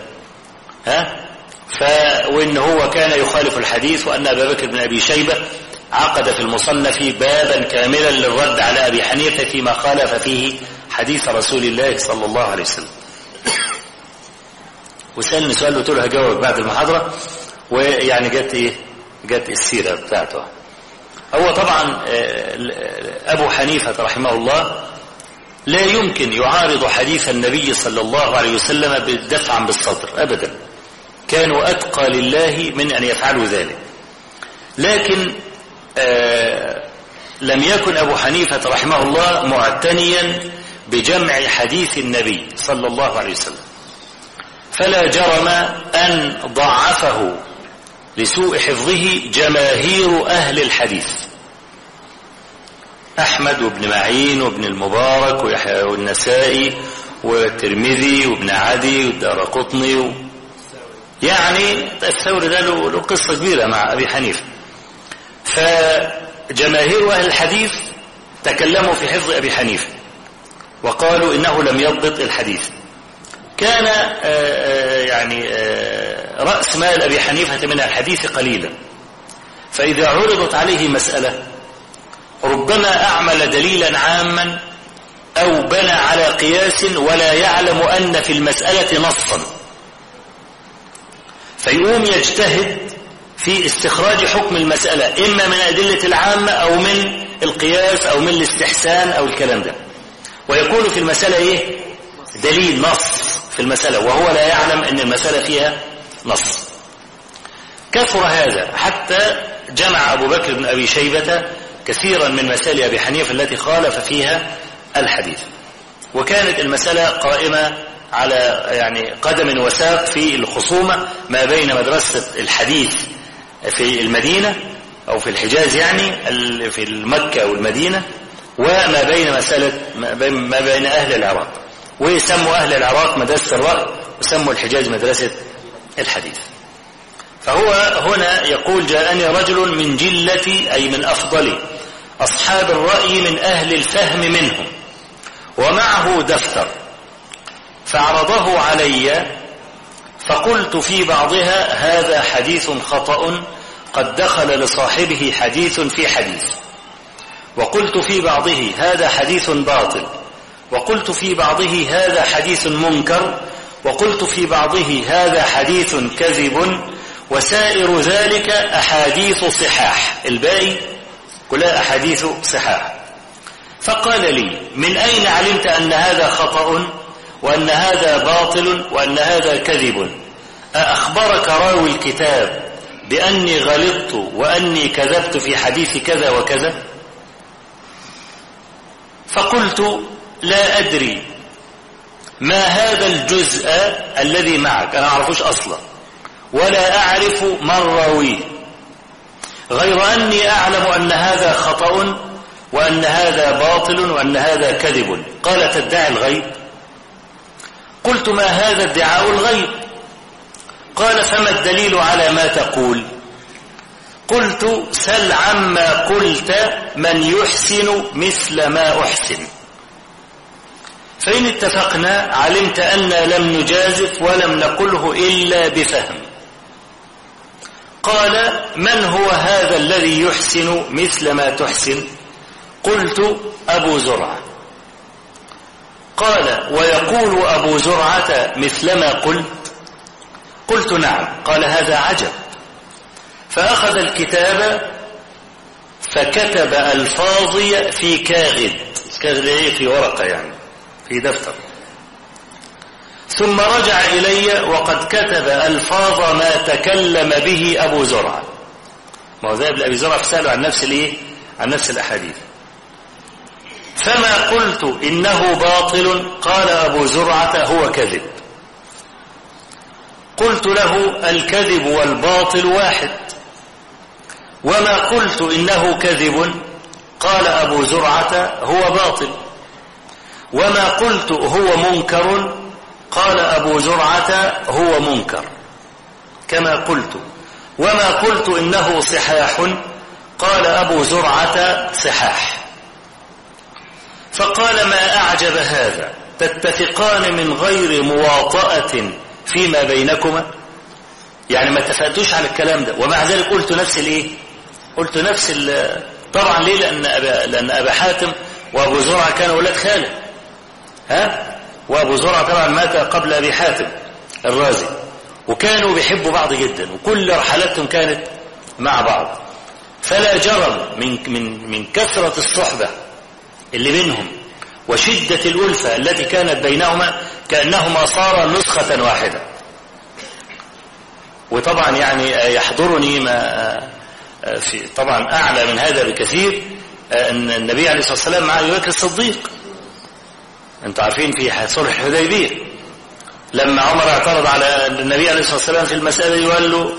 وإن هو كان يخالف الحديث، وأن أبا بكر بن أبي شيبة عقد في المصنف بابا كاملا للرد على أبي حنيفة فيما خالف فيه حديث رسول الله صلى الله عليه وسلم. وسألني سؤال قلت له هجاوب بعد المحاضرة، ويعني جت السيرة بتاعته. هو طبعا أبو حنيفة رحمه الله لا يمكن يعارض حديث النبي صلى الله عليه وسلم بالدفع بالصدر أبدا، كانوا أتقى لله من أن يفعلوا ذلك. لكن لم يكن أبو حنيفة رحمه الله معتنيا بجمع حديث النبي صلى الله عليه وسلم، فلا جرم أن ضعفه لسوء حفظه جماهير أهل الحديث، أحمد وابن معين وابن المبارك ويحيى والنسائي والترمذي وابن عدي والدارقطني يعني الثوري ده له قصة كبيرة مع أبي حنيفة. جماهير أهل الحديث تكلموا في حفظ أبي حنيفة وقالوا إنه لم يضبط الحديث. كان رأس مال أبي حنيفة من الحديث قليلا، فإذا عرضت عليه مسألة ربما أعمل دليلا عاما أو بنى على قياس ولا يعلم أن في المسألة نصا، فيقوم يجتهد في استخراج حكم المسألة إما من أدلة العامة أو من القياس أو من الاستحسان أو الكلام ده، ويكون في المسألة دليل نص في المسألة وهو لا يعلم أن المسألة فيها نص. كثر هذا حتى جمع أبو بكر بن أبي شيبة كثيرا من مسائل أبي حنيفة التي خالف فيها الحديث، وكانت المسألة قائمة على قدم وساق في الخصومة ما بين مدرسة الحديث في المدينة أو في الحجاز في المكة والمدينة، وما بين ما بين أهل العراق، ويسموا أهل العراق مدرسة الرأي وسموا الحجاز مدرسة الحديث. فهو هنا يقول جاءني رجل من جلة أي من أفضل أصحاب الرأي من أهل الفهم منهم ومعه دفتر، فعرضه علي فقلت في بعضها هذا حديث خطأ قد دخل لصاحبه حديث في حديث، وقلت في بعضه هذا حديث باطل، وقلت في بعضه هذا حديث منكر، وقلت في بعضه هذا حديث كذب، وسائر ذلك أحاديث صحاح، الباقي كلها أحاديث صحاح. فقال لي من أين علمت أن هذا خطأ وأن هذا باطل وأن هذا كذب؟ أخبرك راوي الكتاب بأني غلطت وأني كذبت في حديث كذا وكذا؟ فقلت لا أدري ما هذا الجزء الذي معك، أنا أعرفوش أصلا ولا أعرف من راويه، غير أني أعلم أن هذا خطأ وأن هذا باطل وأن هذا كذب. قال تدعي الغيب؟ قلت ما هذا ادعاء الغيب؟ قال فما الدليل على ما تقول؟ قلت سل عما قلت من يحسن مثل ما أحسن، فإن اتفقنا علمت أننا لم نجازف ولم نقله إلا بفهم. قال من هو هذا الذي يحسن مثل ما تحسن؟ قلت أبو زرعة. قال ويقول أبو زرعة مثلما قلت؟ قلت نعم. قال هذا عجب. فأخذ الكتاب فكتب ألفاظي في كاغد في ورقة في دفتر، ثم رجع إلي وقد كتب ألفاظ ما تكلم به أبو زرعة. ما هو ذهب لأبي زرعة فسأله عن نفس الأحاديث. فما قلت إنه باطل، قال أبو زرعة هو كذب. قلت له الكذب والباطل واحد. وما قلت إنه كذب، قال أبو زرعة هو باطل. وما قلت هو منكر، قال أبو زرعة هو منكر كما قلت. وما قلت إنه صحاح، قال أبو زرعة صحاح. فقال ما أعجب هذا، تتفقان من غير مواطأة فيما بينكما؟ ما اتفقتوش على الكلام ده، ومع ذلك قلت نفس طبعا ليه؟ لأن أبا حاتم وأبو زرعة كانوا ولاد خاله، وأبو زرعة طبعا مات قبل أبي حاتم الرازي، وكانوا بيحبوا بعض جدا وكل رحلاتهم كانت مع بعض، فلا جرم من كثرة الصحبة اللي بينهم وشدة الألفة التي كانت بينهما كأنهما صارا نسخة واحدة. وطبعا يحضرني ما طبعا أعلى من هذا بكثير أن النبي عليه الصلاة والسلام مع أبي بكر الصديق. أنتم عارفين في صلح الحديبية لما عمر اعترض على النبي عليه الصلاة والسلام في المسألة يقول له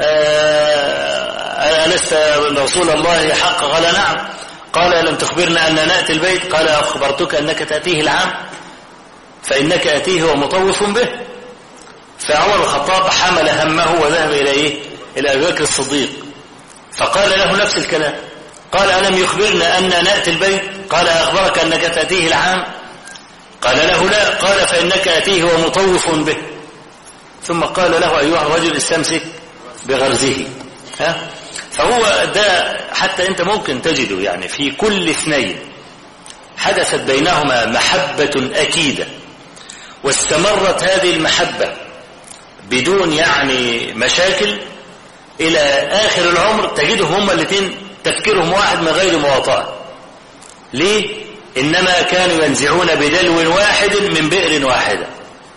ألست رسول الله حق؟ قال نعم. قال لم تخبرنا أن نأتي البيت؟ قال أخبرتك أنك تأتيه العام فإنك أتيه ومطوف به. فعمر الخطاب حمل همه وذهب إلى أبي بكر الصديق فقال له نفس الكلام، قال ألم يخبرنا أن نأتي البيت؟ قال أخبرك أنك تأتيه العام؟ قال له لا. قال فإنك أتيه ومطوف به. ثم قال له أيها الرجل استمسك بغرزه. فهو ده حتى أنت ممكن تجده يعني في كل اثنين حدثت بينهما محبة أكيدة واستمرت هذه المحبة بدون يعني مشاكل إلى آخر العمر، تجدهم هما الاثنين تفكيرهم واحد من غير مواطأة. ليه؟ إنما كانوا ينزعون بدلو واحد من بئر واحدة.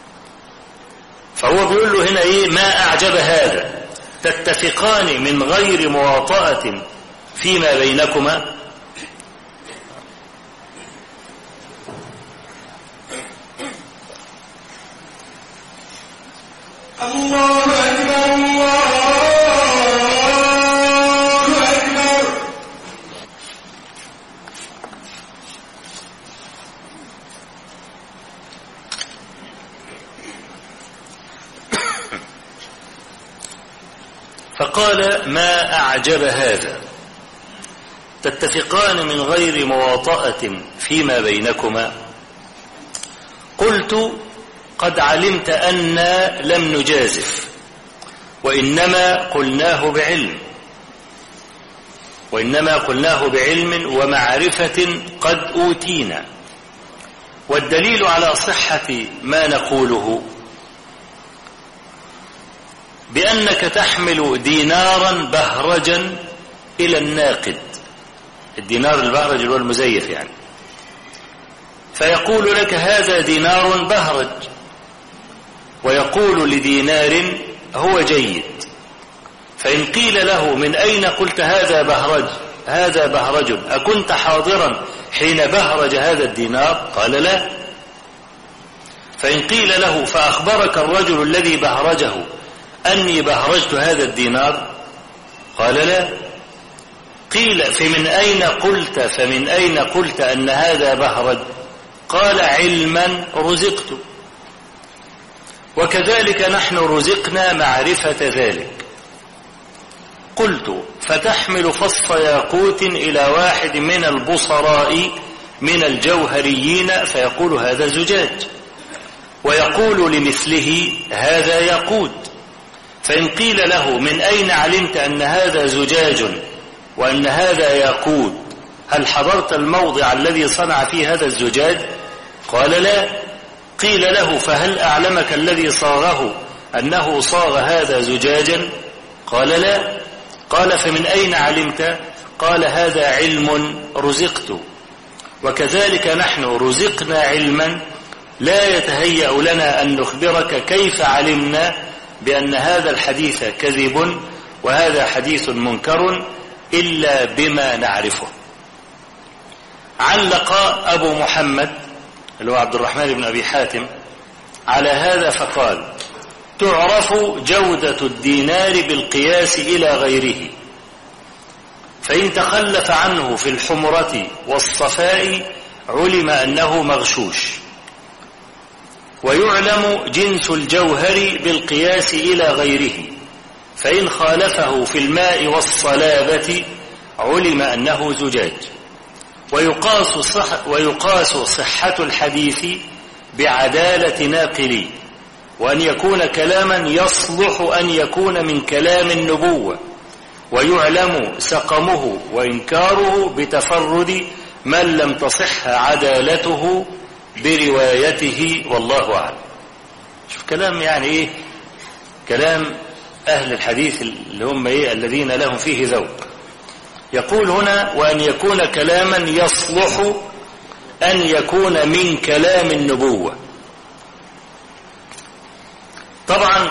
فهو بيقول له هنا إيه؟ ما أعجب هذا، تتفقان من غير مواطأة فيما بينكما. الله أكبر الله أكبر. فقال ما أعجب هذا، تتفقان من غير مواطأة فيما بينكما. قلت قد علمت أننا لم نجازف، وإنما قلناه بعلم ومعرفة قد أوتينا، والدليل على صحة ما نقوله بأنك تحمل دينارا بهرجا إلى الناقد. الدينار البهرج هو المزيف يعني، فيقول لك هذا دينار بهرج، ويقول لدينار هو جيد. فإن قيل له من أين قلت هذا بهرج أكنت حاضرا حين بهرج هذا الدينار؟ قال لا. فإن قيل له فأخبرك الرجل الذي بهرجه أني بهرجت هذا الدينار؟ قال لا. قيل فمن أين قلت أن هذا بهرج؟ قال علما رزقت. وكذلك نحن رزقنا معرفة ذلك. قلت فتحمل فص ياقوت إلى واحد من البصراء من الجوهريين فيقول هذا زجاج، ويقول لمثله هذا ياقوت. فإن قيل له من أين علمت أن هذا زجاج وأن هذا ياقوت؟ هل حضرت الموضع الذي صنع فيه هذا الزجاج؟ قال لا. قيل له فهل أعلمك الذي صاغه أنه صاغ هذا زجاجا؟ قال لا. قال فمن أين علمت؟ قال هذا علم رزقت. وكذلك نحن رزقنا علما لا يتهيأ لنا أن نخبرك كيف علمنا بأن هذا الحديث كذب وهذا حديث منكر إلا بما نعرفه. علق أبو محمد اللي هو عبد الرحمن بن أبي حاتم على هذا فقال تعرف جودة الدينار بالقياس إلى غيره، فإن تخلف عنه في الحمرة والصفاء علم أنه مغشوش، ويعلم جنس الجوهر بالقياس إلى غيره، فإن خالفه في الماء والصلابة علم أنه زجاج. ويقاس صحة الحديث بعدالة ناقلي، وأن يكون كلاما يصلح أن يكون من كلام النبوة، ويعلم سقمه وإنكاره بتفرد من لم تصح عدالته بروايته، والله أعلم. شوف كلام يعني إيه؟ كلام أهل الحديث اللي هم إيه؟ الذين لهم فيه ذوق. يقول هنا وأن يكون كلاما يصلح أن يكون من كلام النبوة. طبعا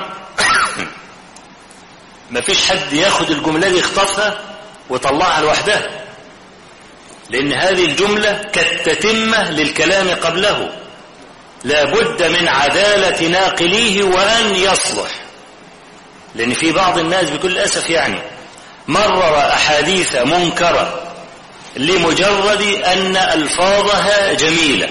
ما فيش حد ياخد الجملة دي يخطفها وطلعها لوحدها، لأن هذه الجملة كالتتمة للكلام قبله، لا بد من عدالة ناقليه وأن يصلح. لأن في بعض الناس بكل أسف يعني مرر أحاديث منكرة لمجرد أن ألفاظها جميلة،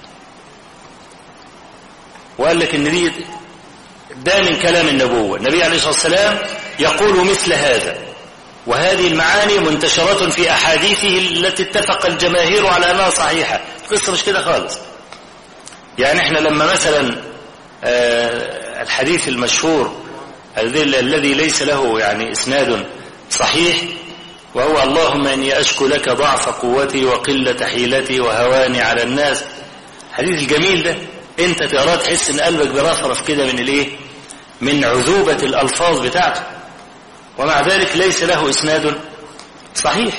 وقال لك إن ده من كلام النبوة، النبي عليه الصلاة والسلام يقول مثل هذا، وهذه المعاني منتشرة في أحاديثه التي اتفق الجماهير على أنها صحيحة. القصة مش كده خالص. يعني احنا لما مثلا الحديث المشهور الذي ليس له يعني إسناد صحيح، وهو اللهم إني أشكو لك ضعف قوتي وقلة حيلتي وهواني على الناس، الحديث الجميل ده انت تقراه تحس ان قلبك برفرف كده من الايه، من عذوبة الألفاظ بتاعته، ومع ذلك ليس له إسناد صحيح.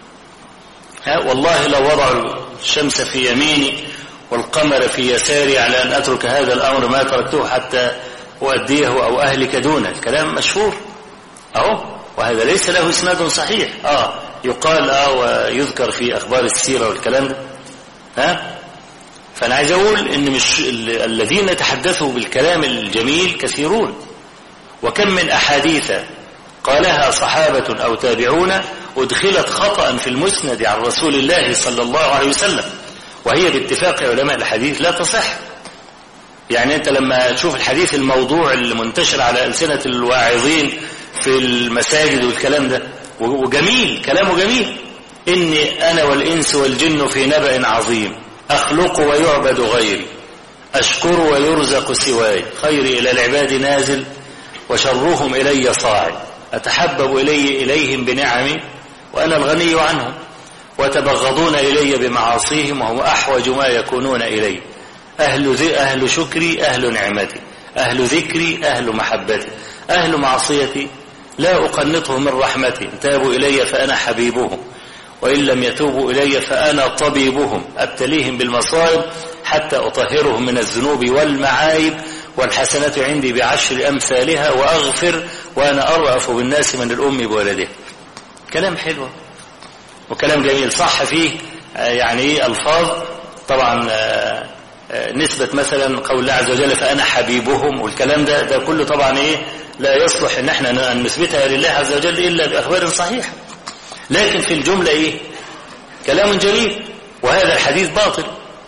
والله لو وضعوا الشمس في يميني والقمر في يساري على أن أترك هذا الأمر ما تركته حتى أؤديه أو أهلك دونه. الكلام مشهور أهو، وهذا ليس له إسناد صحيح. يقال ويذكر في أخبار السيرة والكلام ده. فأنا عايز أقول إن مش الذين يتحدثوا بالكلام الجميل كثيرون، وكم من أحاديث قالها صحابة أو تابعون أدخلت خطأ في المسند عن رسول الله صلى الله عليه وسلم، وهي باتفاق علماء الحديث لا تصح. يعني أنت لما تشوف الحديث الموضوع المنتشر على ألسنة الواعظين في المساجد والكلام ده، وجميل كلامه جميل، إني أنا والإنس والجن في نبأ عظيم، أخلق ويعبد غيري، أشكر ويرزق سواي، خيري إلى العباد نازل وشرهم إلي صاعد، أتحبب إليهم بنعمي وأنا الغني عنهم، وتبغضون إلي بمعاصيهم وهم أحوج ما يكونون إلي، أهل شكري أهل نعمتي، أهل ذكري أهل محبتي، أهل معصيتي لا أقنطهم من رحمتي، إن تابوا إلي فأنا حبيبهم وإن لم يتوبوا إلي فأنا طبيبهم، أبتليهم بالمصائب حتى أطهرهم من الذنوب والمعايب، والحسنات عندي بعشر أمثالها، وأغفر وأنا أرأف بالناس من الأم بولدها. كلام حلو وكلام جميل، صح فيه يعني ألفاظ طبعا نسبة مثلا قول الله عز وجل فأنا حبيبهم، والكلام ده كله طبعا لا يصلح ان احنا نثبتها لله عز وجل إلا بأخبار صحيحة، لكن في الجملة كلام جميل. وهذا الحديث باطل،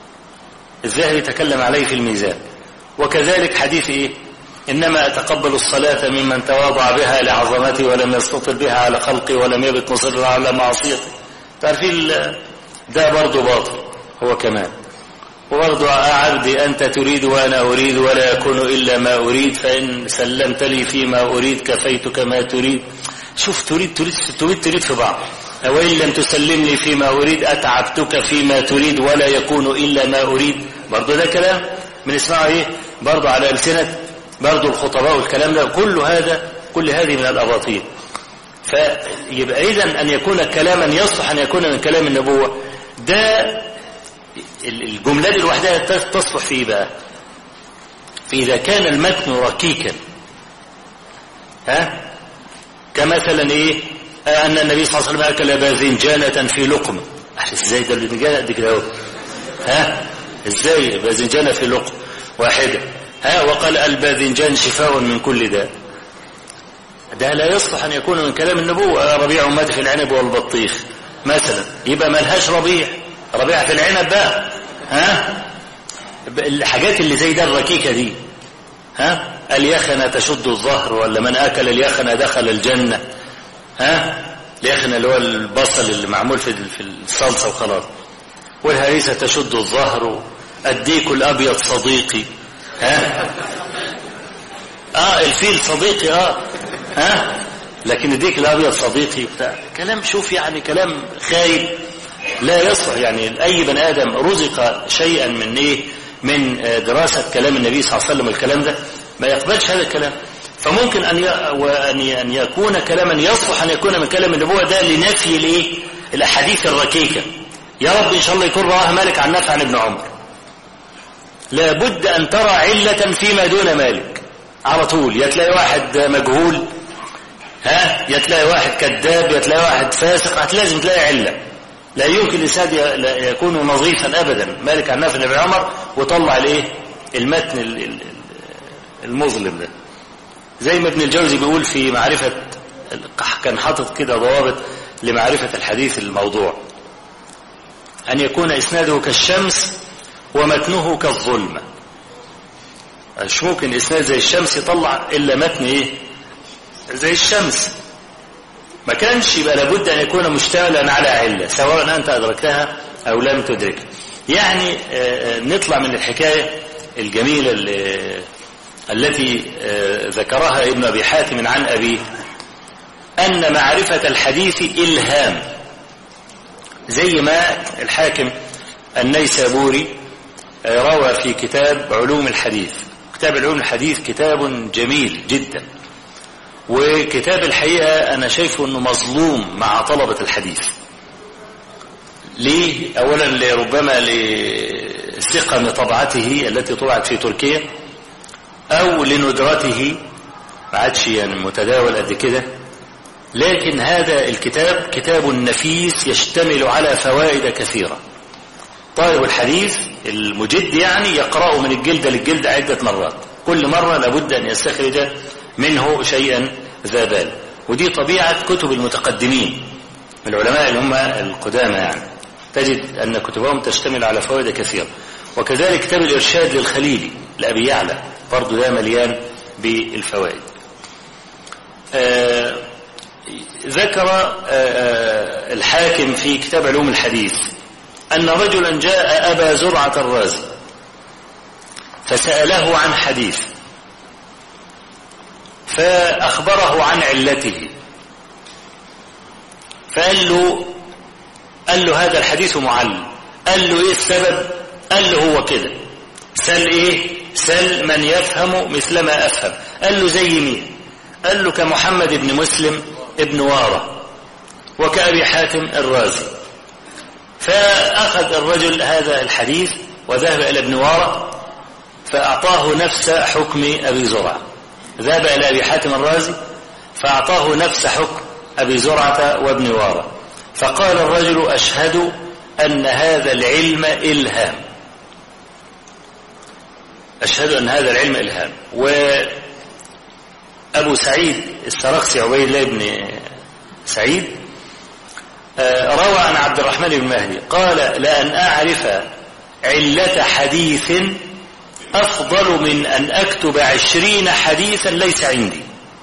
الذهبي يتكلم عليه في الميزان. وكذلك حديث إنما أتقبل الصلاة ممن تواضع بها لعظمتي ولم يستطر بها على خلقي ولم يبت مصرا على معصيتي. تعرفين ده برضه باطل هو كمان. وبرضه عبدي أنت تريد وأنا أريد ولا يكون إلا ما أريد، فإن سلمت لي فيما أريد كفيتك ما تريد. شوف تريد في بعض. وإن لم تسلمني فيما أريد أتعبتك فيما تريد ولا يكون إلا ما أريد. برضه ده كلام بنسمعه برضه على ألسنة برضه الخطباء، والكلام ده كل هذه من الأباطيل. فيبقى إذن أن يكون كلاما يصلح أن يكون من كلام النبوة، ده الجملة دي لوحدها تصلح فيه بقى في إذا كان المتن ركيكا. كمثلا أن النبي صلى الله عليه وسلم أكل باذنجانة في لقمة. إزاي ده الباذنجانة قد كده إزاي باذنجانة في لقمة واحدة؟ وقال الباذنجان شفاء من كل داء. ده لا يصلح أن يكون من كلام النبوة. ربيع أمتي في العنب والبطيخ مثلا، يبقى ملهاش ربيع في العنب بقى. الحاجات اللي زي ده الركيكة دي، اليخنة تشد الظهر، ولا من أكل اليخنة دخل الجنة. اليخنة اللي هو البصل اللي معمول في الصلصة وخلاص. والهريسة تشد الظهر، الديك الأبيض صديقي. الفيل صديقي. لكن الديك الأبيض صديقي بتاع كلام، شوف يعني كلام خايب لا يصلح. يعني أي بني آدم رزق شيئا من دراسة كلام النبي صلى الله عليه وسلم، الكلام ده ما يقبلش هذا الكلام. فممكن أن يكون كلاما يصلح أن يكون من كلام النبوة، ده لنفي الأحاديث الركيكة. يا رب إن شاء الله يكون رواه مالك عن نافع عن ابن عمر. لابد أن ترى علة فيما دون مالك على طول. يتلاقي واحد مجهول، يتلاقي واحد كذاب، يتلاقي واحد فاسق، لازم تلاقي علة. لا يمكن الإسناد يكون نظيفا أبدا. مالك عن نافع عن ابن عمر وطلع المتن المظلم ده. زي ما ابن الجوزي بيقول في معرفة، كان حاطط كده ضوابط لمعرفة الحديث الموضوع: أن يكون إسناده كالشمس ومتنه كالظلمة. مش ممكن إسناد زي الشمس يطلع إلا متن زي الشمس. ما كانش يبقى لابد أن يكون مشتملا على علة سواء أنت أدركتها أو لم تدركها. يعني نطلع من الحكاية الجميلة التي ذكرها ابن أبي حاتم عن أبيه أن معرفة الحديث إلهام، زي ما الحاكم النيسابوري روى في كتاب علوم الحديث. كتاب علوم الحديث كتاب جميل جدا، وكتاب الحقيقة أنا شايفه أنه مظلوم مع طلبة الحديث. ليه؟ أولا ربما لسقم طبعته التي طبعت في تركيا، أو لندرته ما عادش يعني متداول قد كده. لكن هذا الكتاب كتاب نفيس يشتمل على فوائد كثيرة. طالب الحديث المجد يعني يقرأه من الجلد للجلد عدة مرات، كل مرة لابد أن يستخرج منه شيئا ذا بال. ودي طبيعة كتب المتقدمين العلماء اللي هم القدامى، يعني تجد أن كتبهم تشتمل على فوائد كثيرة. وكذلك كتاب الإرشاد للخليلي لأبي يعلى برضو ده مليان بالفوائد. ذكر الحاكم في كتاب علوم الحديث أن رجلا جاء أبا زرعة الرازي فسأله عن حديث، فأخبره عن علته، فقال له هذا الحديث معلل. قال له إيه السبب؟ قال له هو كده. سل إيه؟ سل من يفهم مثل ما أفهم. قال له زي مين؟ قال له كمحمد بن مسلم ابن وارة وكأبي حاتم الرازي. فأخذ الرجل هذا الحديث وذهب إلى ابن وارة فأعطاه نفس حكم أبي زرعة، ذهب إلى أبي حاتم الرازي فأعطاه نفس حكم أبي زرعة وابن وارة. فقال الرجل أشهد أن هذا العلم إلهام، أشهد أن هذا العلم إلهام. وأبو سعيد السرخسي عبيد الله بن سعيد روى عن عبد الرحمن بن مهدي قال لأن أعرف علة حديث أفضل من أن أكتب 20 حديثا ليس عندي.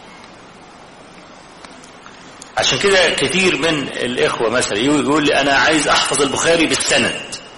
عشان كده كثير من الإخوة مثلا يقول لي أنا عايز أحفظ البخاري بالسند.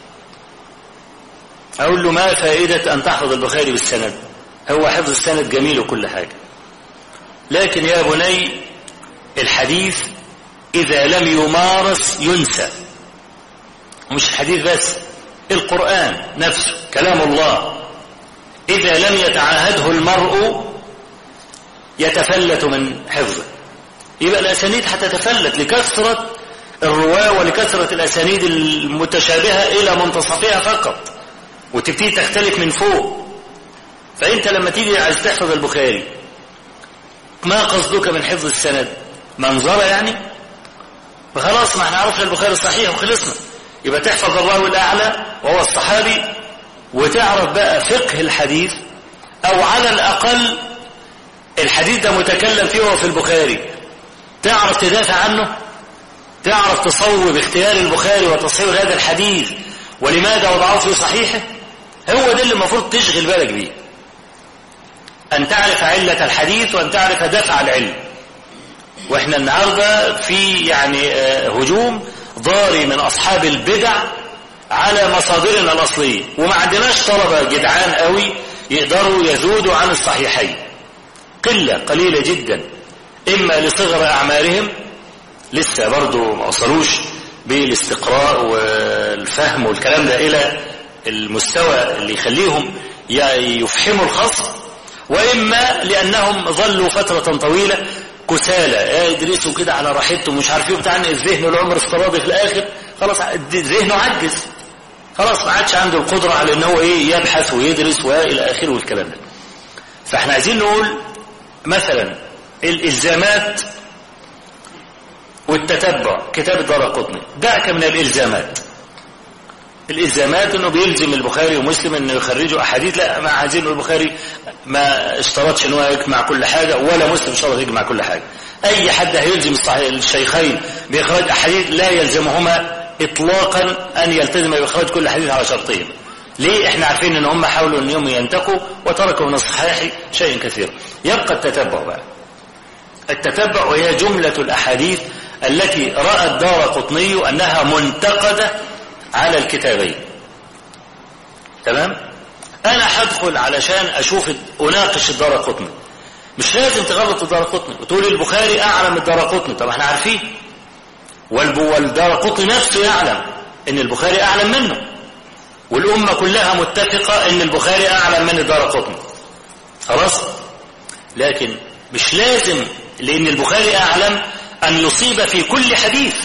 أقول له ما فائدة أن تحفظ البخاري بالسند؟ هو حفظ السند جميل وكل حاجة، لكن يا بني الحديث إذا لم يمارس ينسى. مش الحديث بس، القرآن نفسه كلام الله إذا لم يتعاهده المرء يتفلت من حفظه. يبقى الأسانيد هتتفلت لكثرة الرواة ولكثرة الأسانيد المتشابهة إلى منتصفها فقط، وتبتدي تختلف من فوق. فأنت لما تيجي عايز تحفظ البخاري ما قصدك من حفظ السند؟ منظرة يعني؟ فخلاص ما احنا عرفنا البخاري الصحيح وخلصنا. يبقى تحفظ الراوي الأعلى وهو الصحابي، وتعرف بقى فقه الحديث، أو على الأقل الحديث ده متكلم فيه وهو في البخاري، تعرف تدافع عنه، تعرف تصوب اختيار البخاري وتصحيح هذا الحديث ولماذا وضعه في صحيحه. هو ده اللي المفروض تشغل بالك بيه، أن تعرف علة الحديث وأن تعرف دفع العلم. وإحنا النهاردة في يعني هجوم ضاري من أصحاب البدع على مصادرنا الأصلية، وما عندناش طلبة جدعان قوي يقدروا يزودوا عن الصحيحين، قليلة جدا، إما لصغر أعمارهم لسه برضو ما وصلوش بالاستقراء والفهم والكلام ده إلى المستوى اللي يخليهم يفهموا الخصم، وإما لأنهم ظلوا فترة طويلة كسالى يدرسوا كده على راحتهم مش عارفين بتاع الذهن والعمر افتراضي في الآخر، خلاص ذهنه عجز، خلاص ما عادش عنده القدرة على ان هو يبحث ويدرس والى اخره والكلام ده. فاحنا عايزين نقول مثلا الالزامات والتتبع، كتاب الدارقطني دعك من الالزامات انه بيلزم البخاري ومسلم انه يخرجوا احاديث، لا ما عايزين البخاري ما اشترطش انه يجمع كل حاجه، ولا مسلم اشترط يجمع كل حاجه. اي حد هيلزم الشيخين باخراج احاديث لا يلزمهما اطلاقا ان يلتزم باخراج كل حديث على شرطهم. ليه؟ احنا عارفين ان هم حاولوا ان يوم ينتقوا وتركوا من الصحيح شيء كثير. يبقى التتبع بقى، التتبع وهي جملة الأحاديث التي رأى الدارقطني أنها منتقدة على الكتابين. تمام؟ أنا هدخل علشان أشوف أناقش الدارقطني، مش لازم تغلط الدارقطني وتقول البخاري أعلم من الدارقطني. طب احنا عارفين، والدارقطني نفسه يعلم ان البخاري أعلم منه، والأمة كلها متفقة ان البخاري أعلم من الدارقطني. خلاص؟ لكن مش لازم لأن البخاري أعلم أن يصيب في كل حديث،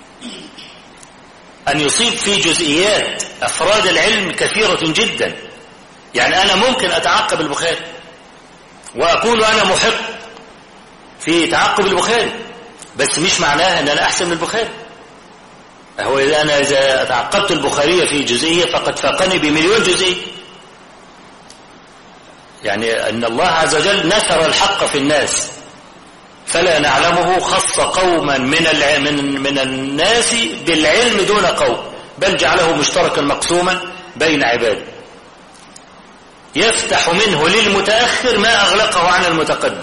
أن يصيب في جزئيات. أفراد العلم كثيرة جدا، يعني أنا ممكن أتعقب البخاري وأقول أنا محق في تعقب البخاري، بس مش معناها أن أنا أحسن من البخاري. هو إذا تعقبت البخاري في جزئية فقد فاقني بمليون جزئية. يعني أن الله عز وجل نثر الحق في الناس فلا نعلمه، خص قوما من الناس بالعلم دون قوم، بل جعله مشتركا مقسوما بين عباده، يفتح منه للمتأخر ما أغلقه عن المتقدم،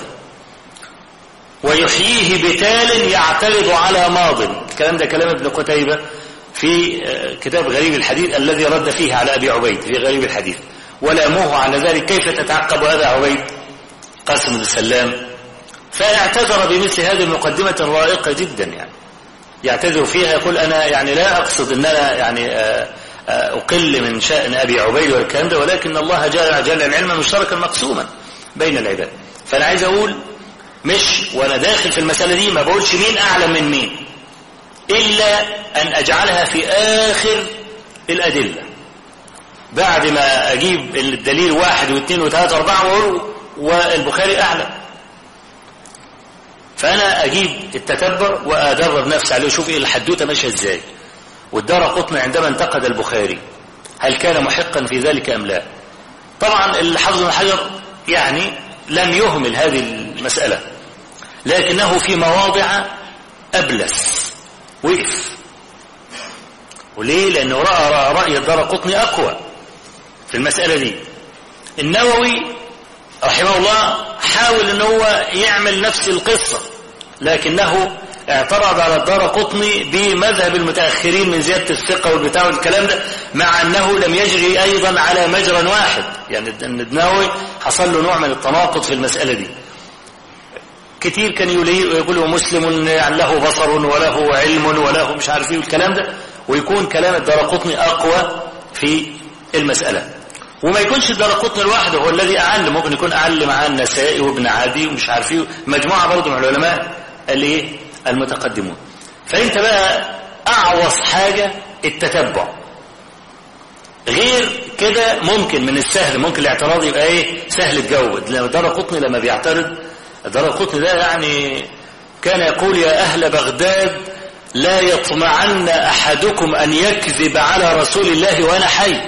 ويحييه بتال يعترض على ماض. الكلام ده كلام ابن قتيبة في كتاب غريب الحديث الذي رد فيه على أبي عبيد في غريب الحديث، ولاموه على ذلك كيف تتعقب أبا عبيد قاسم بن سلام. فاعتذر بمثل هذه المقدمة رائقة جدا، يعني يعتذر فيها يقول أنا يعني لا أقصد أن أنا يعني أقل من شأن أبي عبيد والكلام ده، ولكن الله جل العلم مشتركا مقسوما بين العباد. فأنا عايز أقول مش وأنا داخل في المسألة دي ما بقولش مين أعلم من مين، إلا أن أجعلها في آخر الأدلة بعد ما أجيب الدليل 1 و2 و3 و4 وأقول والبخاري أعلم. فأنا أجيب التتبع وأدرب نفسي عليه وشوف إيه الحدوتة ماشية إزاي. والدارقطني عندما انتقد البخاري هل كان محقا في ذلك أم لا؟ طبعا الحافظ بن حجر يعني لم يهمل هذه المسألة، لكنه في مواضع أبلس وقف. وليه؟ لأنه رأي الدارقطني أقوى في المسألة دي. النووي رحمه الله حاول أنه هو يعمل نفس القصة، لكنه اعترض على الدارقطني بمذهب المتأخرين من زيادة الثقة والبتاع والكلام ده، مع أنه لم يجري أيضا على مجرى واحد. يعني النووي حصل له نوع من التناقض في المسألة دي. كتير كان يقول مسلم يعني له بصر وله علم وله مش عارف ايه والكلام ده، ويكون كلام الدارقطني أقوى في المسألة. وما يكونش الدارقطني لوحده هو الذي أعلم، ممكن يكون أعلم مع النسائي وابن عدي ومش عارف ايه، مجموعة برضه من العلماء اللي المتقدمون. فأنت بقى أعوص حاجة التتبع. غير كده ممكن من السهل، ممكن الاعتراض يبقى ايه سهل تجود. لأن الدارقطني لما بيعترض، الدارقطني ده يعني كان يقول يا أهل بغداد لا يطمعن أحدكم أن يكذب على رسول الله وأنا حي.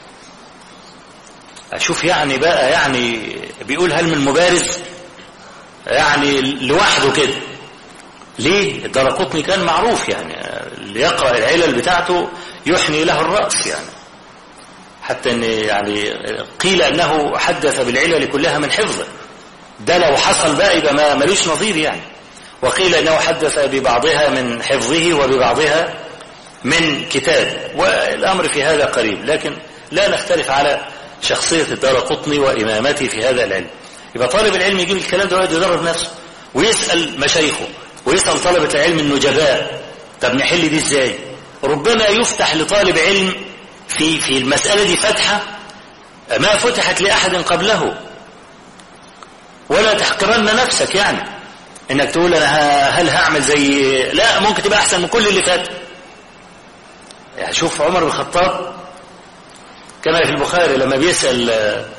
أشوف يعني بقى يعني بيقول هل من مبارز يعني لوحده كده. ليه؟ الدارقطني كان معروف يعني اللي يقرأ العلل بتاعته يحني له الرأس، يعني حتى ان يعني قيل أنه حدث بالعلل كلها من حفظه، ده لو حصل بقى يبقى ما ملوش نظير يعني. وقيل أنه حدث ببعضها من حفظه وببعضها من كتاب، والأمر في هذا قريب، لكن لا نختلف على شخصية الدارقطني وإمامته في هذا العلم. يبقى طالب العلم يجيب الكلام ده ويدرب نفسه ويسأل مشايخه ويسأل طلبة العلم النجباء، طب نحل دي ازاي؟ ربما يفتح لطالب علم في المسألة دي فتحة ما فتحت لأحد قبله. ولا تحقرن نفسك يعني انك تقول انا هل هعمل زي، لا، ممكن تبقى احسن من كل اللي فات. يعني شوف عمر بن الخطاب كما في البخاري لما بيسأل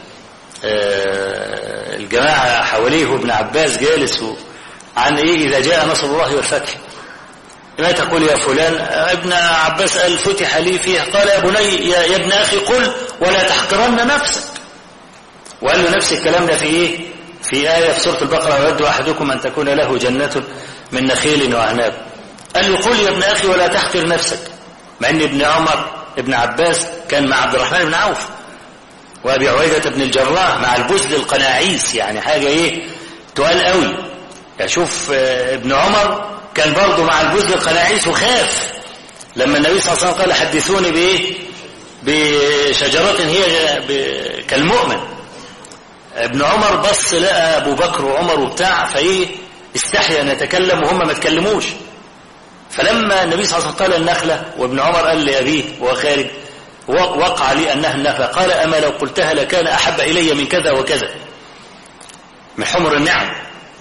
الجماعة حواليه وابن عباس جالس عن ايه اذا جاء نصر الله والفتح، ما تقول يا فلان؟ ابن عباس قال فتح لي فيه، قال يا بني يا ابن اخي قل ولا تحقرن نفسك. وقال له نفس الكلام ده في ايه؟ في آية في سورة البقرة يود أحدكم أن تكون له جنة من نخيل وأعناب. قال له قل يا ابن أخي ولا تحقر نفسك، مع أن ابن عباس كان مع عبد الرحمن بن عوف وأبي عبيدة بن الجراح مع البزل القناعيس، يعني حاجة إيه تقال قوي. يعني شوف ابن عمر كان برضه مع الجزء القناعيس وخاف لما النبي صلى الله عليه وسلم قال حدثوني بايه؟ بشجرة هي كالمؤمن. ابن عمر بص لقى ابو بكر وعمر وبتاع فايه استحيا ان يتكلم وهم ما تكلموش. فلما النبي صلى الله عليه وسلم قال النخلة وابن عمر قال لأبيه وهو خارج وقع لي أنها النخلة قال أما لو قلتها لكان أحب إلي من كذا وكذا من حمر النعم.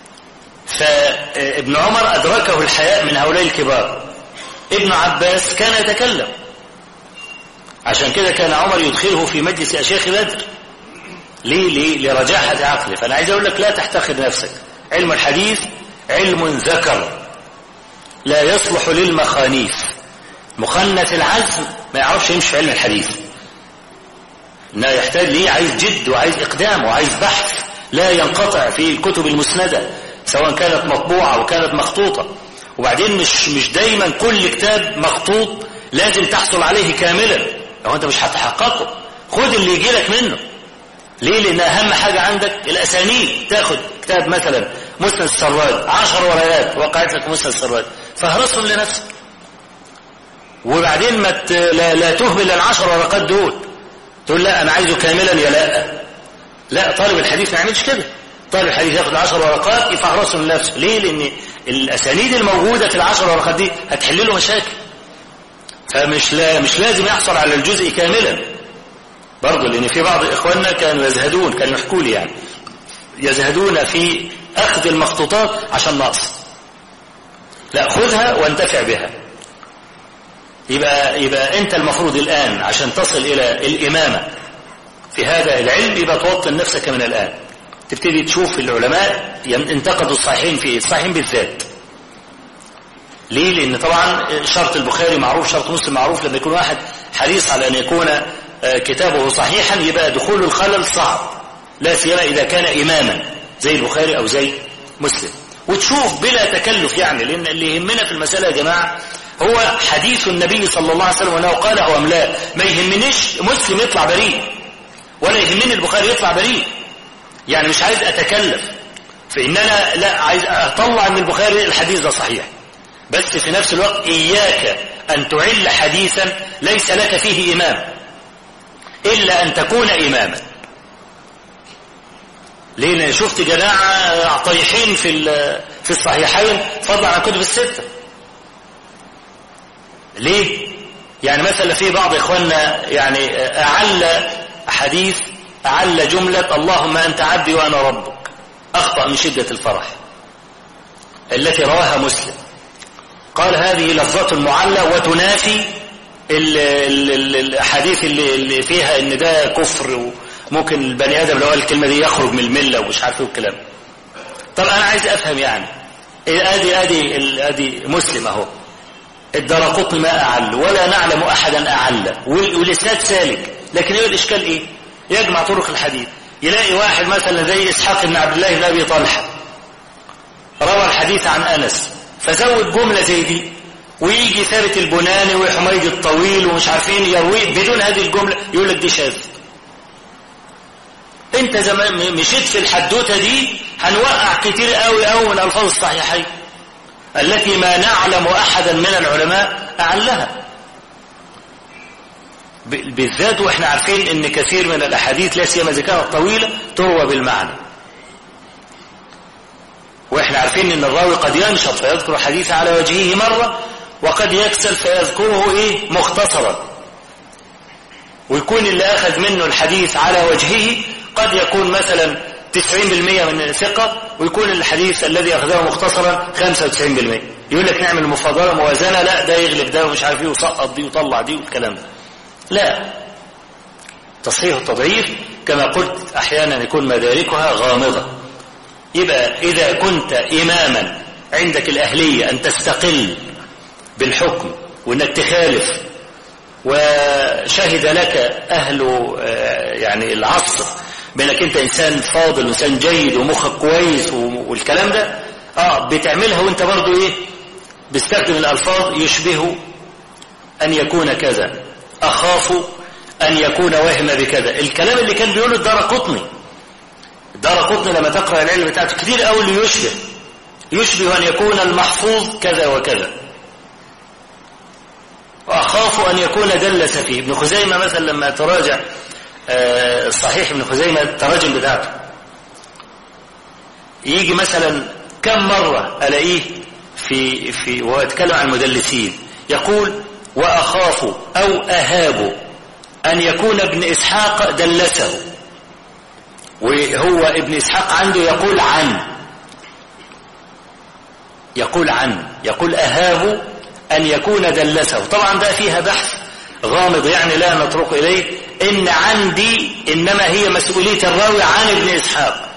فابن عمر أدركه الحياء من هؤلاء الكبار. ابن عباس كان يتكلم عشان كده كان عمر يدخله في مجلس أشياخ بدر. ليه؟ لرجاحة عقله. فأنا عايز أقول لك لا تحتقر نفسك. علم الحديث علم ذكر لا يصلح للمخانيث. مخنث العزم ما يعرفش يمشي في علم الحديث. إنه يحتاج ليه؟ عايز جد وعايز إقدام وعايز بحث لا ينقطع في الكتب المسندة سواء كانت مطبوعة أو كانت مخطوطة. وبعدين مش دايما كل كتاب مخطوط لازم تحصل عليه كاملا. لو أنت مش هتحققه خد اللي يجي لك منه. ليه؟ لأن أهم حاجة عندك الأسانيد. تاخد كتاب مثلا مسند السراج 10 ورقات وقعت لك مسند السراج فهرسهم لنفسك وبعدين لا تهمل ال10 ورقات دول تقول لا أنا عايزه كاملا يا لا طالب الحديث ما يعملش كده. طالب الحديث ياخد 10 ورقات يفهرسهم لنفسه. ليه؟ لأن الأسانيد الموجودة في ال10 ورقات دي هتحل له مشاكل. فمش لازم يحصل على الجزء كاملا برضه. لأن في بعض إخواننا كانوا يزهدون كانوا يحكوا لي يعني يزهدون في أخذ المخطوطات عشان ناقص. لا خذها وانتفع بها. يبقى أنت المفروض الآن عشان تصل إلى الإمامة في هذا العلم يبقى توطن نفسك من الآن. تبتدي تشوف العلماء انتقدوا الصحيحين في الصحيحين بالذات. ليه؟ لأن طبعا شرط البخاري معروف شرط مسلم معروف. لما يكون واحد حريص على أن يكون كتابه صحيحا يبقى دخول الخلل صعب لا سيما إذا كان إماما زي البخاري أو زي مسلم. وتشوف بلا تكلف يعني. لأن اللي يهمنا في المسألة يا جماعة هو حديث النبي صلى الله عليه وسلم وأنه قاله أم لا. ما يهمنيش مسلم يطلع بريء ولا يهمني البخاري يطلع بريء. يعني مش عايز أتكلف في إن أنا لا عايز أطلع من البخاري الحديث ده صحيح. بس في نفس الوقت إياك أن تعل حديثا ليس لك فيه إمام إلا أن تكون إماما. ليه؟ لأن شفت جماعة طيحين في الصحيحين فضلا عن كتب الستة. ليه؟ يعني مثلا في بعض إخواننا يعني أعل جملة اللهم أنت عبدي وأنا ربك أخطأ من شدة الفرح التي رواها مسلم. قال هذه لفظة معلة وتنافي الحديث اللي فيها ان ده كفر وممكن البني ادم لو قال الكلمه دي يخرج من المله ومش عارف ايه الكلام. طب انا عايز افهم يعني ادي مسلم اهو الدارقطني ما اعل ولا نعلم احدا اعل والاسناد سالك. لكن ايه الاشكال؟ ايه؟ يجمع طرق الحديث يلاقي واحد مثلا زي اسحاق بن عبد الله بن ابي طلحه روى الحديث عن انس فزود جمله زي دي ويجي ثابت البناني وحميد الطويل ومش عارفين يرويه بدون هذه الجملة يقول لك دي شاذ. انت زمان مشيت في الحدوته دي هنوقع كتير قوي من الفاظ الصحيحين التي ما نعلم احدا من العلماء اعلها بالذات. واحنا عارفين ان كثير من الاحاديث لا سيما اذا كانت طويله تروى بالمعنى. واحنا عارفين ان الراوي قد ينشط فيذكر حديث على وجهه مره وقد يكسل فيذكره مختصرا. ويكون اللي أخذ منه الحديث على وجهه قد يكون مثلا 90% من ثقة ويكون الحديث الذي أخذه مختصرا 95%. يقول لك نعمل مفاضلة موازنة لا ده يغلب ده ومش عارف ايه وسقط دي وطلع دي والكلام ده. لا تصحيح التضعيف كما قلت أحيانا يكون مداركها غامضة. يبقى إذا كنت إماما عندك الأهلية أن تستقل بالحكم وانك تخالف وشهد لك اهل يعني العصر بانك انت انسان فاضل وانسان جيد ومخك كويس والكلام ده بتعملها وانت برضو ايه بستخدم الالفاظ يشبه ان يكون كذا اخاف ان يكون واهم بكذا. الكلام اللي كان بيقوله الدارقطني لما تقرأ العلم بتاعته كتير قوي اللي يشبه يشبه أن يكون المحفوظ كذا وكذا، وأخاف أن يكون دلس فيه. ابن خزيمة مثلا لما تراجع صحيح ابن خزيمة التراجم بتاعته، يجي مثلا كم مرة ألاقيه في وهو يتكلم عن المدلسين يقول وأخاف أو أهاب أن يكون ابن إسحاق دلسه، وهو ابن إسحاق عنده يقول أهاب أن يكون دلسه. طبعا ده فيها بحث غامض يعني لا نترك إليه. إن عندي إنما هي مسؤولية الراوي عن ابن إسحاق،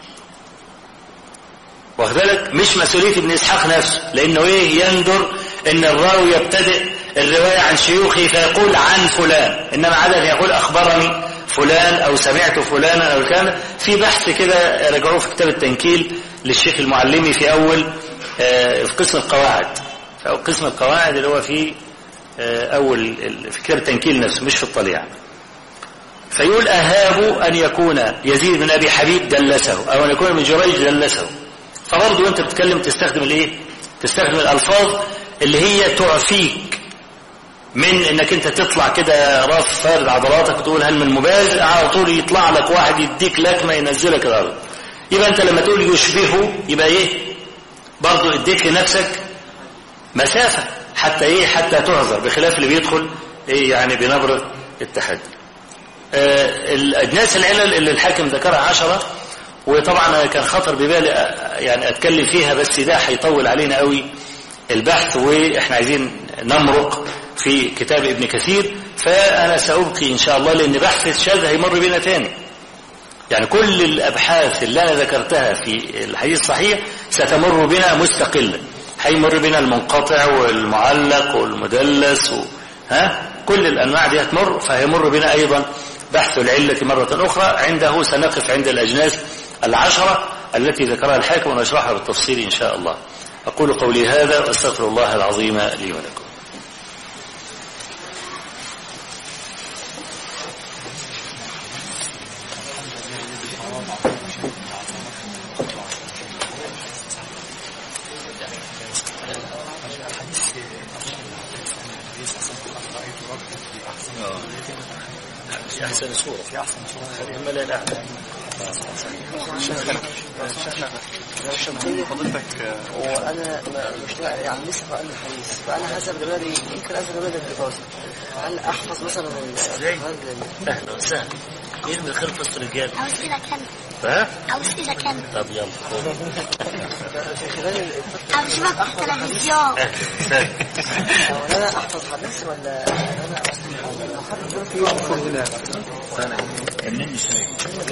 وذلك مش مسؤولية ابن إسحاق نفسه، لأنه يندر إن الراوي يبتدئ الرواية عن شيوخه فيقول عن فلان، إنما عادة يقول أخبرني فلان أو سمعت فلانا أو كان. في بحث كده رجعوه في كتاب التنكيل للشيخ المعلمي في أول في قسم القواعد، قسم القواعد اللي هو في أول في كتاب التنكيل نفسه مش في الطليعة. فيقول أهاب أن يكون يزيد بن أبي حبيب دلسه أو أن يكون ابن جريج دلسه. فبرضه وانت بتتكلم تستخدم تستخدم الألفاظ اللي هي تعفيك من انك انت تطلع كده راس فارد عضلاتك وتقول هل من مبالغ، على طول يطلع لك واحد يديك لكمه ينزلك الارض. يبقى انت لما تقول يشبهه يبقى برضه اديك لنفسك مسافه حتى حتى تعذر، بخلاف اللي بيدخل يعني بنبره التحدي. الأجناس العلل اللي الحاكم ذكرها 10، وطبعا كان خطر ببالي يعني اتكلم فيها، بس ده هيطول علينا قوي البحث، واحنا عايزين نمرق في كتاب ابن كثير، فانا سأبقي ان شاء الله، لان بحث الشاذ هيمر بنا تاني. يعني كل الابحاث اللي انا ذكرتها في الحديث الصحيح ستمر بنا مستقلا، هيمر بنا المنقطع والمعلق والمدلس كل الانواع دي هتمر، فهيمر بنا ايضا بحث العلة مرة اخرى. عنده سنقف عند الاجناس 10 التي ذكرها الحاكم ونشرحها بالتفصيل ان شاء الله. اقول قولي هذا واستغفر الله العظيم لي ولكم. في أحسن صورة خليهم لا لا شيخنا فضلتك وأنا مش يعني لسه بقى الحديث، فأنا حسب دماغي يمكن أنزل دماغي الدراسة. هل أحفظ مثلا أهلا وسهلا مين من خلف وسط الرجال؟ عاوز كده كان عاوز كده كان طب يلا في خلال عاوز شباب التلفزيون. أنا أحفظ حديث ولا أنا أحفظ في يوم هنا أنا مني شوية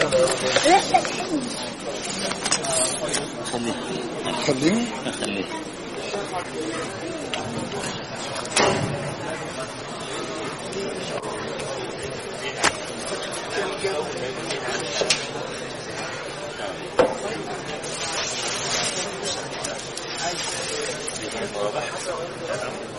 خليه خليه